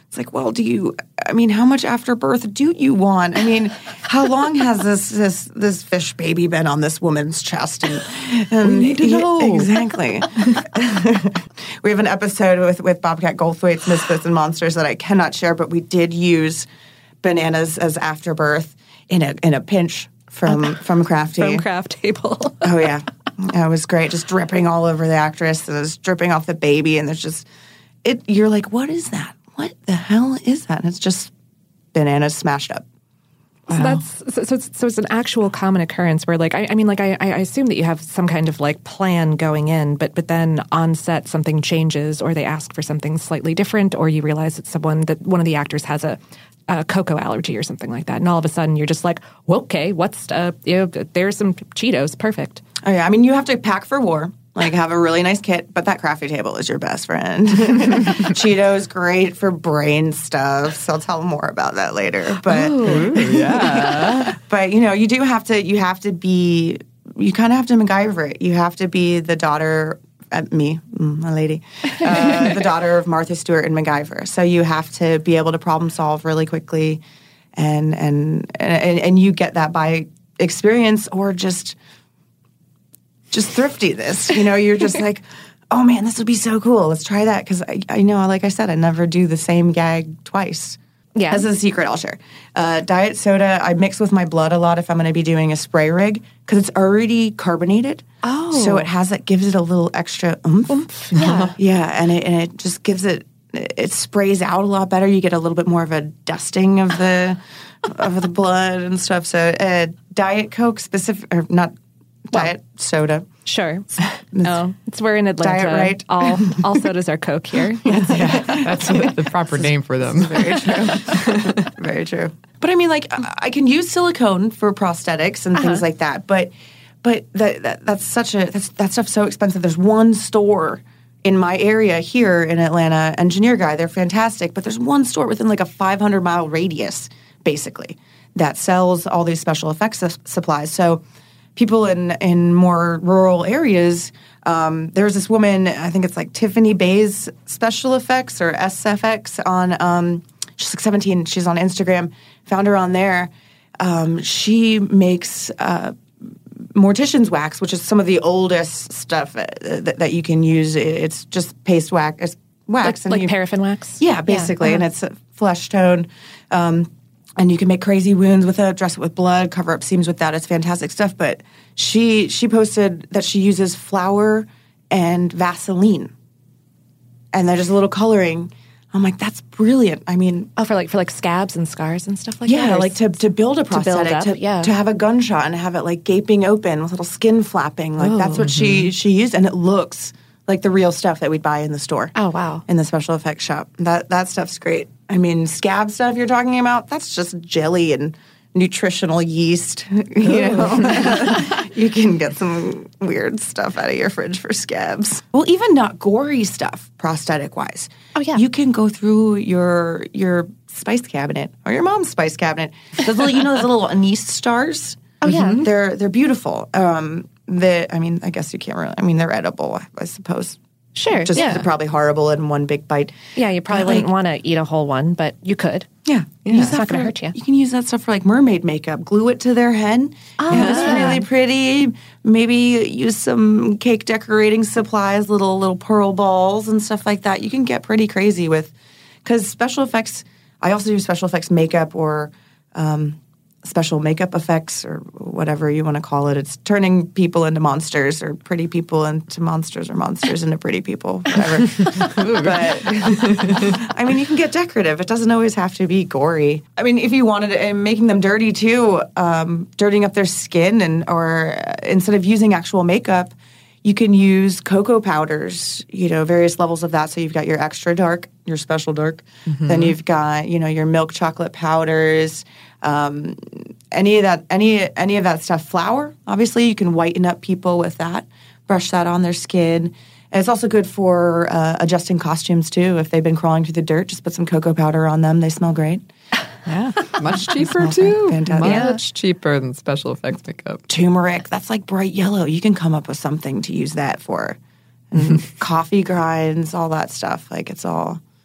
It's like, well, how much afterbirth do you want? I mean, how long has this fish baby been on this woman's chest? And we need to know. Exactly. We have an episode with Bobcat Goldthwait's Misfits and Monsters that I cannot share, but we did use bananas as afterbirth in a pinch from Crafty. From Craft Table. Oh, yeah. It was great. Just dripping all over the actress. And it was dripping off the baby. And there's just, you're like, what is that? What the hell is that? And it's just bananas smashed up. Wow. So it's an actual common occurrence where, like, I assume that you have some kind of like plan going in, but then on set something changes, or they ask for something slightly different, or you realize that one of the actors has a cocoa allergy or something like that, and all of a sudden you're just like, well, okay, there's some Cheetos, perfect. Oh yeah, I mean, you have to pack for war. Like, have a really nice kit, but that Crafty Table is your best friend. Cheetos, great for brain stuff. So I'll tell more about that later. But yeah. But you kind of have to MacGyver it. You have to be the daughter, my lady, the daughter of Martha Stewart and MacGyver. So you have to be able to problem solve really quickly, and you get that by experience or just thriftiness. You're just like, oh man, this would be so cool. Let's try that. Because I know, like I said, I never do the same gag twice. Yeah. This is a secret I'll share. Diet soda, I mix with my blood a lot if I'm going to be doing a spray rig because it's already carbonated. Oh. So gives it a little extra oomph. Yeah. Yeah, and it just gives it sprays out a lot better. You get a little bit more of a dusting of the blood and stuff. So Diet Coke not Diet soda. Sure. We're in Atlanta. Diet right. All sodas are Coke here. That's the proper name for them. Very true. Very true. But I mean, like, I can use silicone for prosthetics and things like that. But that's stuff's so expensive. There's one store in my area here in Atlanta, Engineer Guy. They're fantastic. But there's one store within like a 500-mile radius, basically, that sells all these special effects supplies. So people in more rural areas, there's this woman, I think it's like Tiffany Bayes Special Effects or SFX on, she's like 17, she's on Instagram, found her on there. She makes mortician's wax, which is some of the oldest stuff that you can use. It's just paste wax. It's wax. Like paraffin wax? Yeah, basically, and it's flesh tone. And you can make crazy wounds with it, dress it with blood, cover up seams with that. It's fantastic stuff. But she posted that she uses flour and Vaseline. And there's a little coloring. I'm like, that's brilliant. I mean... Oh, for like scabs and scars and stuff like that? Yeah, like to build a prosthetic, to have a gunshot and have it like gaping open with little skin flapping. Like that's what she used. And it looks like the real stuff that we'd buy in the store. Oh, wow. In the special effects shop. That stuff's great. I mean, scab stuff you're talking about, that's just jelly and nutritional yeast. You can get some weird stuff out of your fridge for scabs. Well, even not gory stuff, prosthetic-wise. Oh, yeah. You can go through your spice cabinet or your mom's spice cabinet. Those little anise stars? Oh, yeah. They're beautiful. I guess you can't really, they're edible, I suppose. Sure, They're probably horrible in one big bite. Yeah, you probably wouldn't want to eat a whole one, but you could. Yeah. It's not going to hurt you. You can use that stuff for like mermaid makeup. Glue it to their head. Oh, it's really pretty. Maybe use some cake decorating supplies, little pearl balls and stuff like that. You can get pretty crazy because special effects, I also do special effects makeup or special makeup effects or whatever you want to call it. It's turning people into monsters or pretty people into monsters or monsters into pretty people, whatever. But, you can get decorative. It doesn't always have to be gory. If you wanted to, and making them dirty too, dirtying up their skin or instead of using actual makeup, you can use cocoa powders, various levels of that. So you've got your extra dark, your special dark. Mm-hmm. Then you've got, your milk chocolate powders, any of that stuff. Flour, obviously, you can whiten up people with that. Brush that on their skin. And it's also good for adjusting costumes too. If they've been crawling through the dirt, just put some cocoa powder on them. They smell great. Yeah, much cheaper too. Fantastic. Much cheaper than special effects makeup. Turmeric, that's like bright yellow. You can come up with something to use that for. And coffee grinds, all that stuff. Like it's all,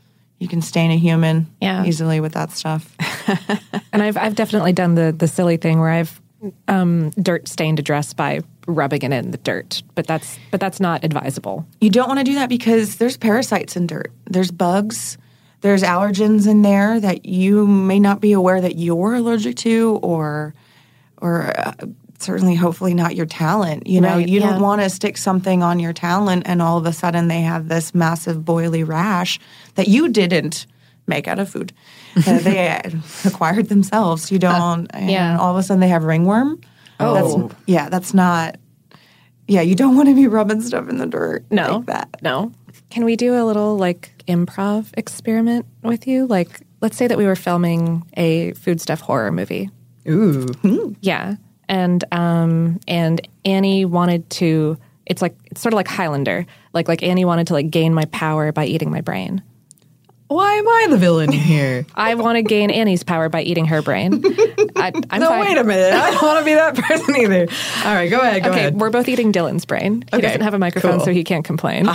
You can stain a human Yeah. easily with that stuff. And I've definitely done the silly thing where I've dirt stained a dress by rubbing it in the dirt, but that's not advisable. You don't want to do that because there's parasites in dirt. There's bugs. There's allergens in there that you may not be aware that you're allergic to, or certainly, hopefully, not your talent. You know, Right, you yeah. don't want to stick something on your talent and all of a sudden they have this massive boily rash that you didn't make out of food. They acquired themselves. You don't. And all of a sudden they have ringworm. Oh. That's not. Yeah, you don't want to be rubbing stuff in the dirt like that. No. Can we do a little improv experiment with you? Let's say that we were filming a food stuff horror movie. Ooh. Yeah. And Annie wanted to, it's sort of like Highlander. Like Annie wanted to gain my power by eating my brain. Why am I the villain here? I want to gain Annie's power by eating her brain. I'm no, fine. wait a minute. I don't want to be that person either. All right, go ahead. Go Okay, ahead. we're both eating Dylan's brain. He doesn't have a microphone, cool. so he can't complain.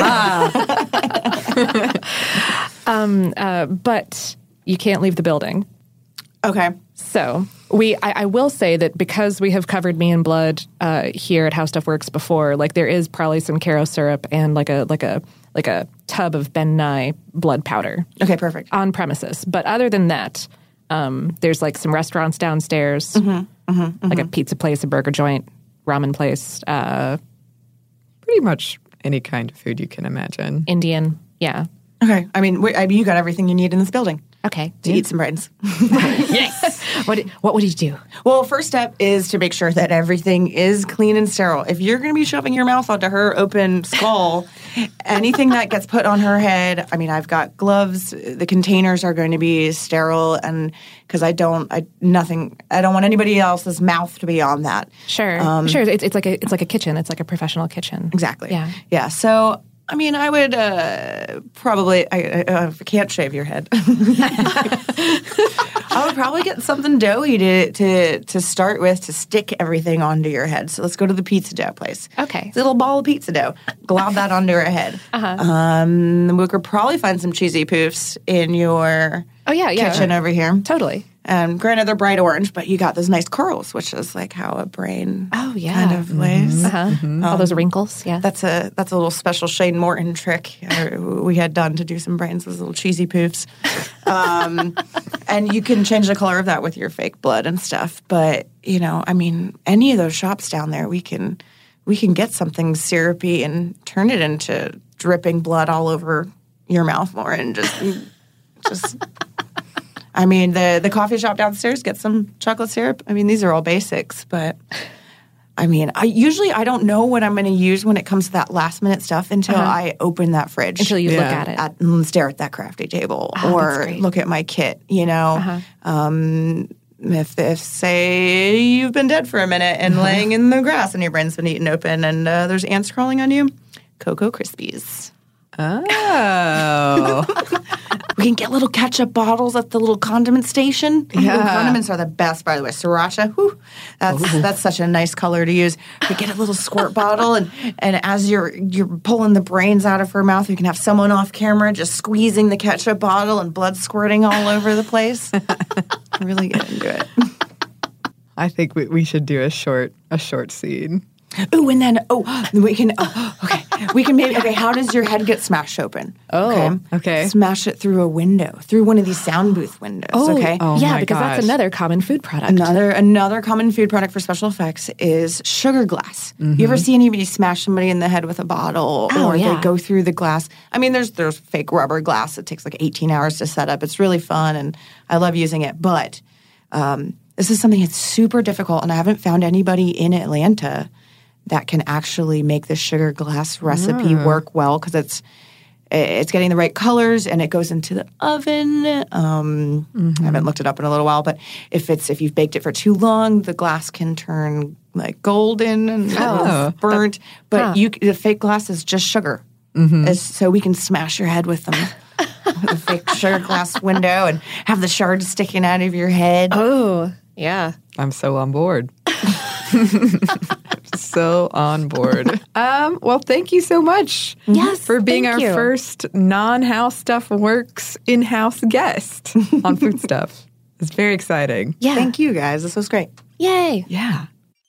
But you can't leave the building. Okay. So I will say that because we have covered Me in Blood here at How Stuff Works before, there is probably some Caro syrup and like a tub of Ben Nye blood powder. Okay, perfect. On premises. But other than that, there's some restaurants downstairs, like a pizza place, a burger joint, ramen place, Pretty much any kind of food you can imagine. Indian. Yeah. Okay. I mean, you got everything you need in this building. Okay. To eat some brains. Yes. What would you do? Well, first step is to make sure that everything is clean and sterile. If you're going to be shoving your mouth onto her open skull, anything that gets put on her head, I mean, I've got gloves. The containers are going to be sterile, and because I don't want anybody else's mouth to be on that. Sure. Sure. It's like a kitchen. It's like a professional kitchen. Exactly. Yeah. Yeah. So, I mean, I would probably I can't shave your head. I would probably get something doughy to start with to stick everything onto your head. So let's go to the pizza dough place. Okay. It's a little ball of pizza dough. Glob that onto her head. We could probably find some cheesy poofs in your kitchen over here. Totally. Granted, they're bright orange, but you got those nice curls, which is like how a brain kind of lays. All those wrinkles, yeah. That's a little special Shane Morton trick we had done to do some brains, those little cheesy poofs. And you can change the color of that with your fake blood and stuff. But, I mean, any of those shops down there, we can get something syrupy and turn it into dripping blood all over your mouth more and just I mean, the coffee shop downstairs, get some chocolate syrup. I mean, these are all basics, but I mean, I don't know what I'm going to use when it comes to that last minute stuff until I open that fridge. Until you look at it. And stare at that crafty table or look at my kit, If say you've been dead for a minute and laying in the grass and your brain's been eaten open and there's ants crawling on you, Cocoa Krispies. Oh. We can get little ketchup bottles at the little condiment station. Yeah. Ooh, condiments are the best, by the way. Sriracha, that's such a nice color to use. We get a little squirt bottle, and as you're pulling the brains out of her mouth, you can have someone off camera just squeezing the ketchup bottle and blood squirting all over the place. Really get into it. I think we should do a short scene. Ooh, and then we can maybe how does your head get smashed open? Okay. Smash it through a window, through one of these sound booth windows. Yeah, because that's another common food product. Another common food product for special effects is sugar glass. You ever see anybody smash somebody in the head with a bottle, or they go through the glass? I mean, there's fake rubber glass that takes 18 hours to set up. It's really fun, and I love using it. But this is something that's super difficult, and I haven't found anybody in Atlanta that can actually make the sugar glass recipe work well, because it's getting the right colors and it goes into the oven. I haven't looked it up in a little while, but if you've baked it for too long, the glass can turn golden and burnt. But the fake glass is just sugar, so we can smash your head with them. With a fake sugar glass window and have the shards sticking out of your head. Oh, yeah. I'm so on board. So on board. Well, thank you so much for being our first non-How Stuff Works in-house guest on Food Stuff. It's very exciting. Yeah. Thank you, guys. This was great. Yay. Yeah.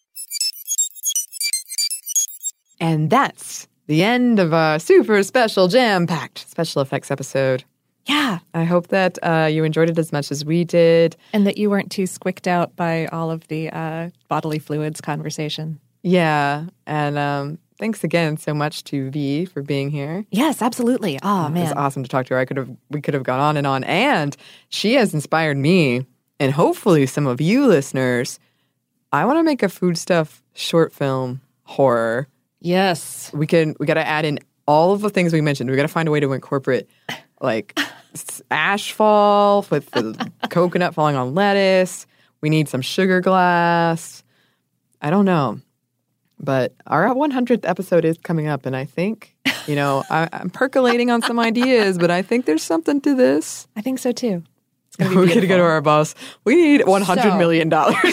And that's the end of a super special, jam-packed special effects episode. Yeah. I hope that you enjoyed it as much as we did. And that you weren't too squicked out by all of the bodily fluids conversation. Yeah. And thanks again so much to V for being here. Yes, absolutely. Oh, man. It was awesome to talk to her. We could have gone on. And she has inspired me, and hopefully some of you listeners. I want to make a food stuff short film horror. Yes. We got to add in all of the things we mentioned. We got to find a way to incorporate like ash fall with the coconut falling on lettuce. We need some sugar glass. I don't know. But our 100th episode is coming up, and I think, I'm percolating on some ideas, but I think there's something to this. I think so, too. We're going to go to our boss. We need $100 million.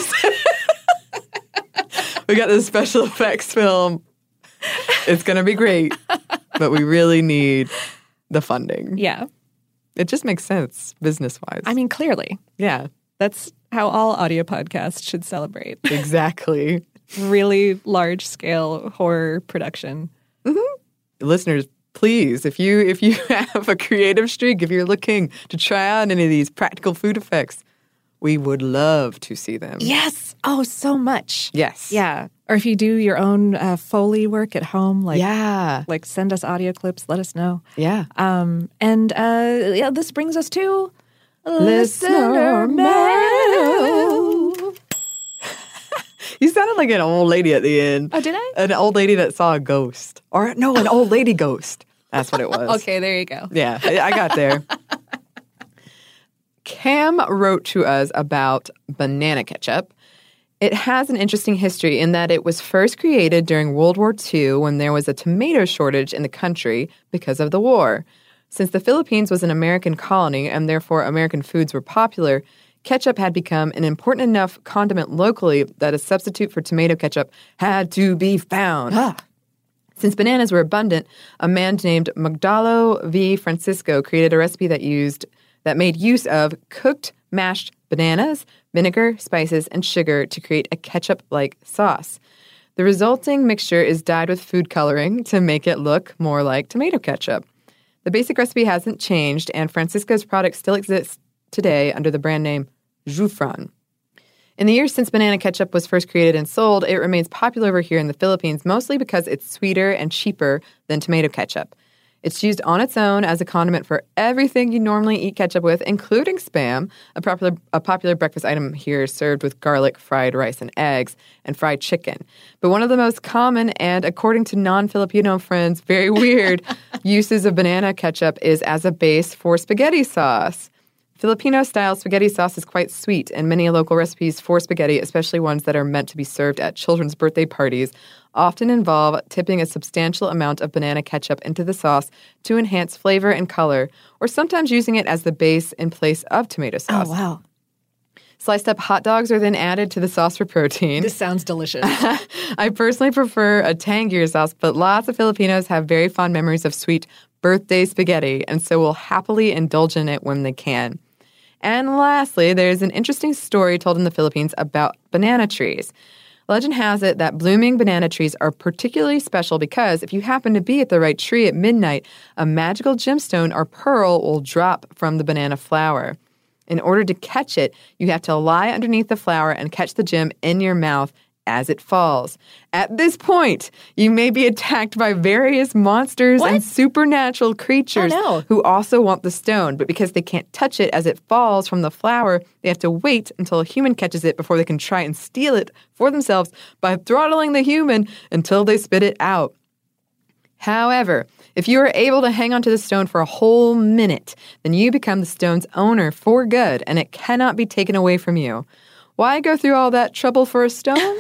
We got this special effects film. It's going to be great, but we really need the funding. Yeah. It just makes sense business-wise. I mean, clearly. Yeah. That's how all audio podcasts should celebrate. Exactly. Really large-scale horror production. Mm-hmm. Listeners, please, if you have a creative streak, if you're looking to try out any of these practical food effects, we would love to see them. Yes. Oh, so much. Yes. Yeah. Or if you do your own Foley work at home, like send us audio clips, let us know. Yeah. This brings us to Listener Mail. You sounded like an old lady at the end. Oh, did I? An old lady that saw a ghost. Or, no, an old lady ghost. That's what it was. Okay, there you go. Yeah, I got there. Cam wrote to us about banana ketchup. It has an interesting history in that it was first created during World War II when there was a tomato shortage in the country because of the war. Since the Philippines was an American colony and therefore American foods were popular, ketchup had become an important enough condiment locally that a substitute for tomato ketchup had to be found. Since bananas were abundant, a man named Magdalo V. Francisco created a recipe that made use of cooked mashed bananas, vinegar, spices, and sugar to create a ketchup-like sauce. The resulting mixture is dyed with food coloring to make it look more like tomato ketchup. The basic recipe hasn't changed, and Francisco's product still exists today under the brand name Jufran. In the years since banana ketchup was first created and sold, it remains popular over here in the Philippines, mostly because it's sweeter and cheaper than tomato ketchup. It's used on its own as a condiment for everything you normally eat ketchup with, including Spam, a popular breakfast item here served with garlic, fried rice and eggs, and fried chicken. But one of the most common and, according to non-Filipino friends, very weird uses of banana ketchup is as a base for spaghetti sauce. Filipino-style spaghetti sauce is quite sweet, and many local recipes for spaghetti, especially ones that are meant to be served at children's birthday parties, often involve tipping a substantial amount of banana ketchup into the sauce to enhance flavor and color, or sometimes using it as the base in place of tomato sauce. Oh, wow. Sliced up hot dogs are then added to the sauce for protein. This sounds delicious. I personally prefer a tangier sauce, but lots of Filipinos have very fond memories of sweet birthday spaghetti, and so will happily indulge in it when they can. And lastly, there's an interesting story told in the Philippines about banana trees. Legend has it that blooming banana trees are particularly special because if you happen to be at the right tree at midnight, a magical gemstone or pearl will drop from the banana flower. In order to catch it, you have to lie underneath the flower and catch the gem in your mouth as it falls. At this point, you may be attacked by various monsters and supernatural creatures who also want the stone, but because they can't touch it as it falls from the flower, they have to wait until a human catches it before they can try and steal it for themselves by throttling the human until they spit it out. However, if you are able to hang onto the stone for a whole minute, then you become the stone's owner for good, and it cannot be taken away from you. Why go through all that trouble for a stone?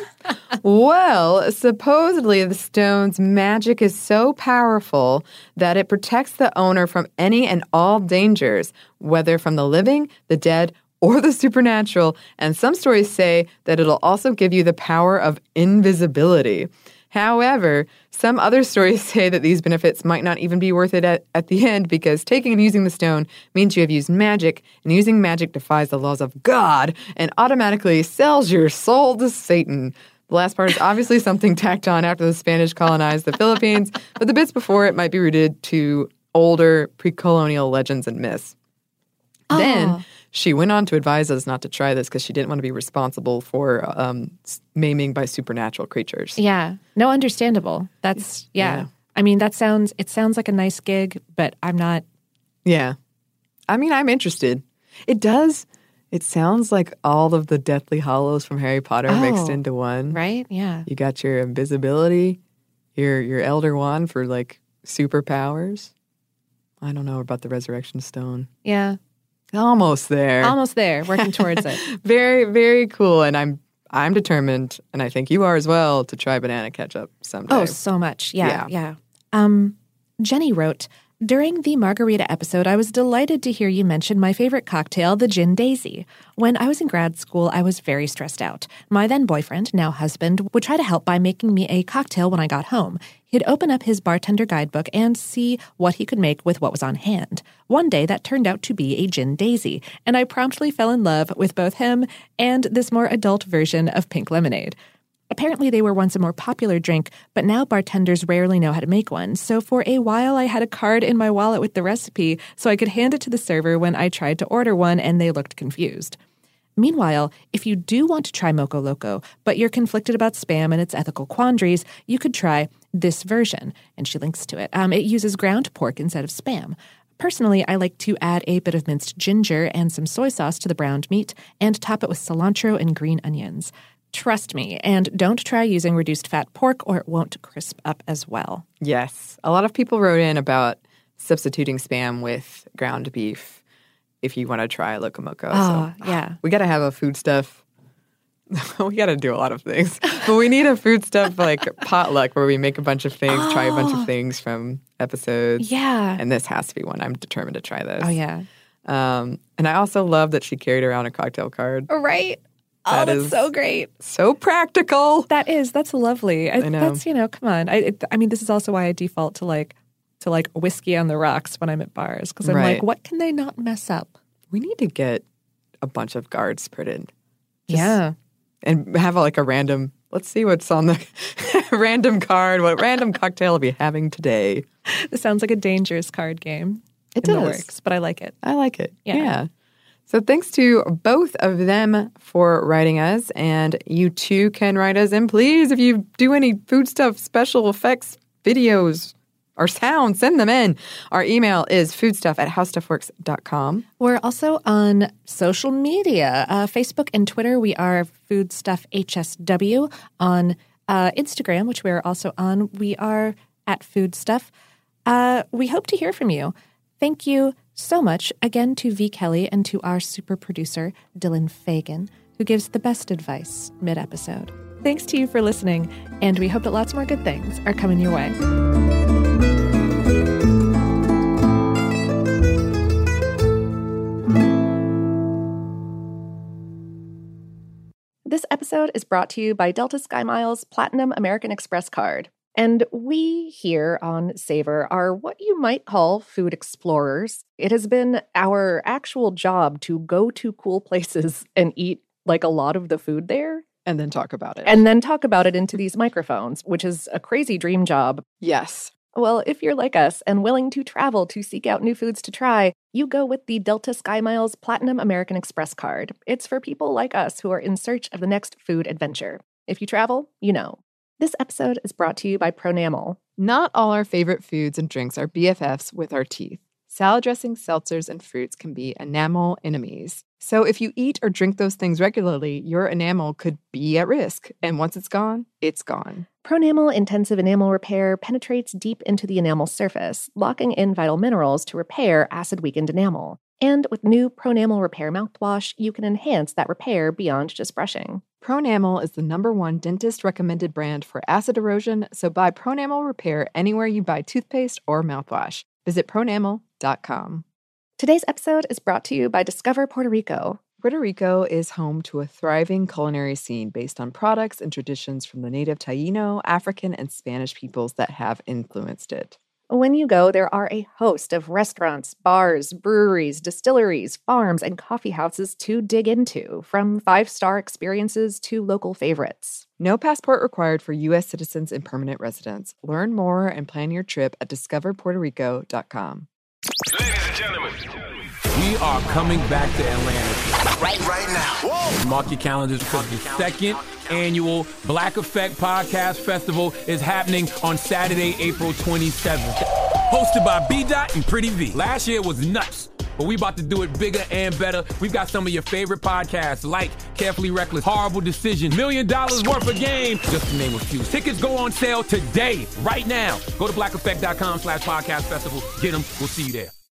Well, supposedly the stone's magic is so powerful that it protects the owner from any and all dangers, whether from the living, the dead, or the supernatural, and some stories say that it'll also give you the power of invisibility. However, some other stories say that these benefits might not even be worth it at the end because taking and using the stone means you have used magic, and using magic defies the laws of God and automatically sells your soul to Satan. The last part is obviously something tacked on after the Spanish colonized the Philippines, but the bits before it might be rooted to older pre-colonial legends and myths. Oh. Then she went on to advise us not to try this because she didn't want to be responsible for maiming by supernatural creatures. Yeah. No, understandable. That's, yeah. I mean, it sounds like a nice gig, but I'm not. Yeah. I mean, I'm interested. It does. It sounds like all of the Deathly Hallows from Harry Potter mixed into one. Right? Yeah. You got your invisibility, your Elder Wand for like superpowers. I don't know about the Resurrection Stone. Yeah. Almost there. Almost there. Working towards it. Very, very cool. And I'm determined, and I think you are as well, to try banana ketchup someday. Oh, so much. Yeah. Jenny wrote, during the margarita episode, I was delighted to hear you mention my favorite cocktail, the Gin Daisy. When I was in grad school, I was very stressed out. My then boyfriend, now husband, would try to help by making me a cocktail when I got home. He'd open up his bartender guidebook and see what he could make with what was on hand. One day, that turned out to be a Gin Daisy, and I promptly fell in love with both him and this more adult version of pink lemonade. Apparently, they were once a more popular drink, but now bartenders rarely know how to make one. So for a while, I had a card in my wallet with the recipe so I could hand it to the server when I tried to order one and they looked confused. Meanwhile, if you do want to try Moco Loco, but you're conflicted about Spam and its ethical quandaries, you could try this version, and she links to it. It uses ground pork instead of Spam. Personally, I like to add a bit of minced ginger and some soy sauce to the browned meat and top it with cilantro and green onions. Trust me, and don't try using reduced fat pork or it won't crisp up as well. Yes. A lot of people wrote in about substituting Spam with ground beef if you want to try Loco Moco. Oh, yeah. We got to have a food stuff. We got to do a lot of things. But we need a food stuff like potluck where we make a bunch of things, try a bunch of things from episodes. Yeah. And this has to be one. I'm determined to try this. Oh, yeah. And I also love that she carried around a cocktail card. Right. That's so great. So practical. That is. That's lovely. I know. That's, come on. I mean, this is also why I default to like whiskey on the rocks when I'm at bars. Because I'm like, what can they not mess up? We need to get a bunch of guards printed. Yeah. And have like a random, let's see what's on the random card. What random cocktail are we having today? This sounds like a dangerous card game. It does. The works, but I like it. I like it. Yeah. So thanks to both of them for writing us, and you too can write us. And please, if you do any food stuff, special effects, videos, or sound, send them in. Our email is foodstuff@howstuffworks.com. We're also on social media. Facebook and Twitter, we are FoodstuffHSW. On Instagram, which we're also on, we are @Foodstuff. We hope to hear from you. Thank you so much again to V. Kelly and to our super producer, Dylan Fagan, who gives the best advice mid-episode. Thanks to you for listening, and we hope that lots more good things are coming your way. This episode is brought to you by Delta SkyMiles Platinum American Express card. And we here on Savor are what you might call food explorers. It has been our actual job to go to cool places and eat like a lot of the food there. And then talk about it. And then talk about it into these microphones, which is a crazy dream job. Yes. Well, if you're like us and willing to travel to seek out new foods to try, you go with the Delta SkyMiles Platinum American Express card. It's for people like us who are in search of the next food adventure. If you travel, you know. This episode is brought to you by Pronamel. Not all our favorite foods and drinks are BFFs with our teeth. Salad dressings, seltzers, and fruits can be enamel enemies. So if you eat or drink those things regularly, your enamel could be at risk. And once it's gone, it's gone. Pronamel Intensive Enamel Repair penetrates deep into the enamel surface, locking in vital minerals to repair acid-weakened enamel. And with new Pronamel Repair mouthwash, you can enhance that repair beyond just brushing. Pronamel is the #1 dentist-recommended brand for acid erosion, so buy Pronamel Repair anywhere you buy toothpaste or mouthwash. Visit pronamel.com. Today's episode is brought to you by Discover Puerto Rico. Puerto Rico is home to a thriving culinary scene based on products and traditions from the native Taíno, African, and Spanish peoples that have influenced it. When you go, there are a host of restaurants, bars, breweries, distilleries, farms, and coffee houses to dig into, from five-star experiences to local favorites. No passport required for U.S. citizens and permanent residents. Learn more and plan your trip at discoverpuertorico.com. Ladies and gentlemen, we are coming back to Atlanta. Right now. Whoa. Mark your calendars because the second annual Black Effect Podcast Festival is happening on Saturday, April 27th. Hosted by B-Dot and Pretty V. Last year was nuts, but we about to do it bigger and better. We've got some of your favorite podcasts like Carefully Reckless, Horrible Decision, $1 Million Worth of Game, just to name a few. Tickets go on sale today, right now. Go to blackeffect.com/podcast festival. Get them. We'll see you there.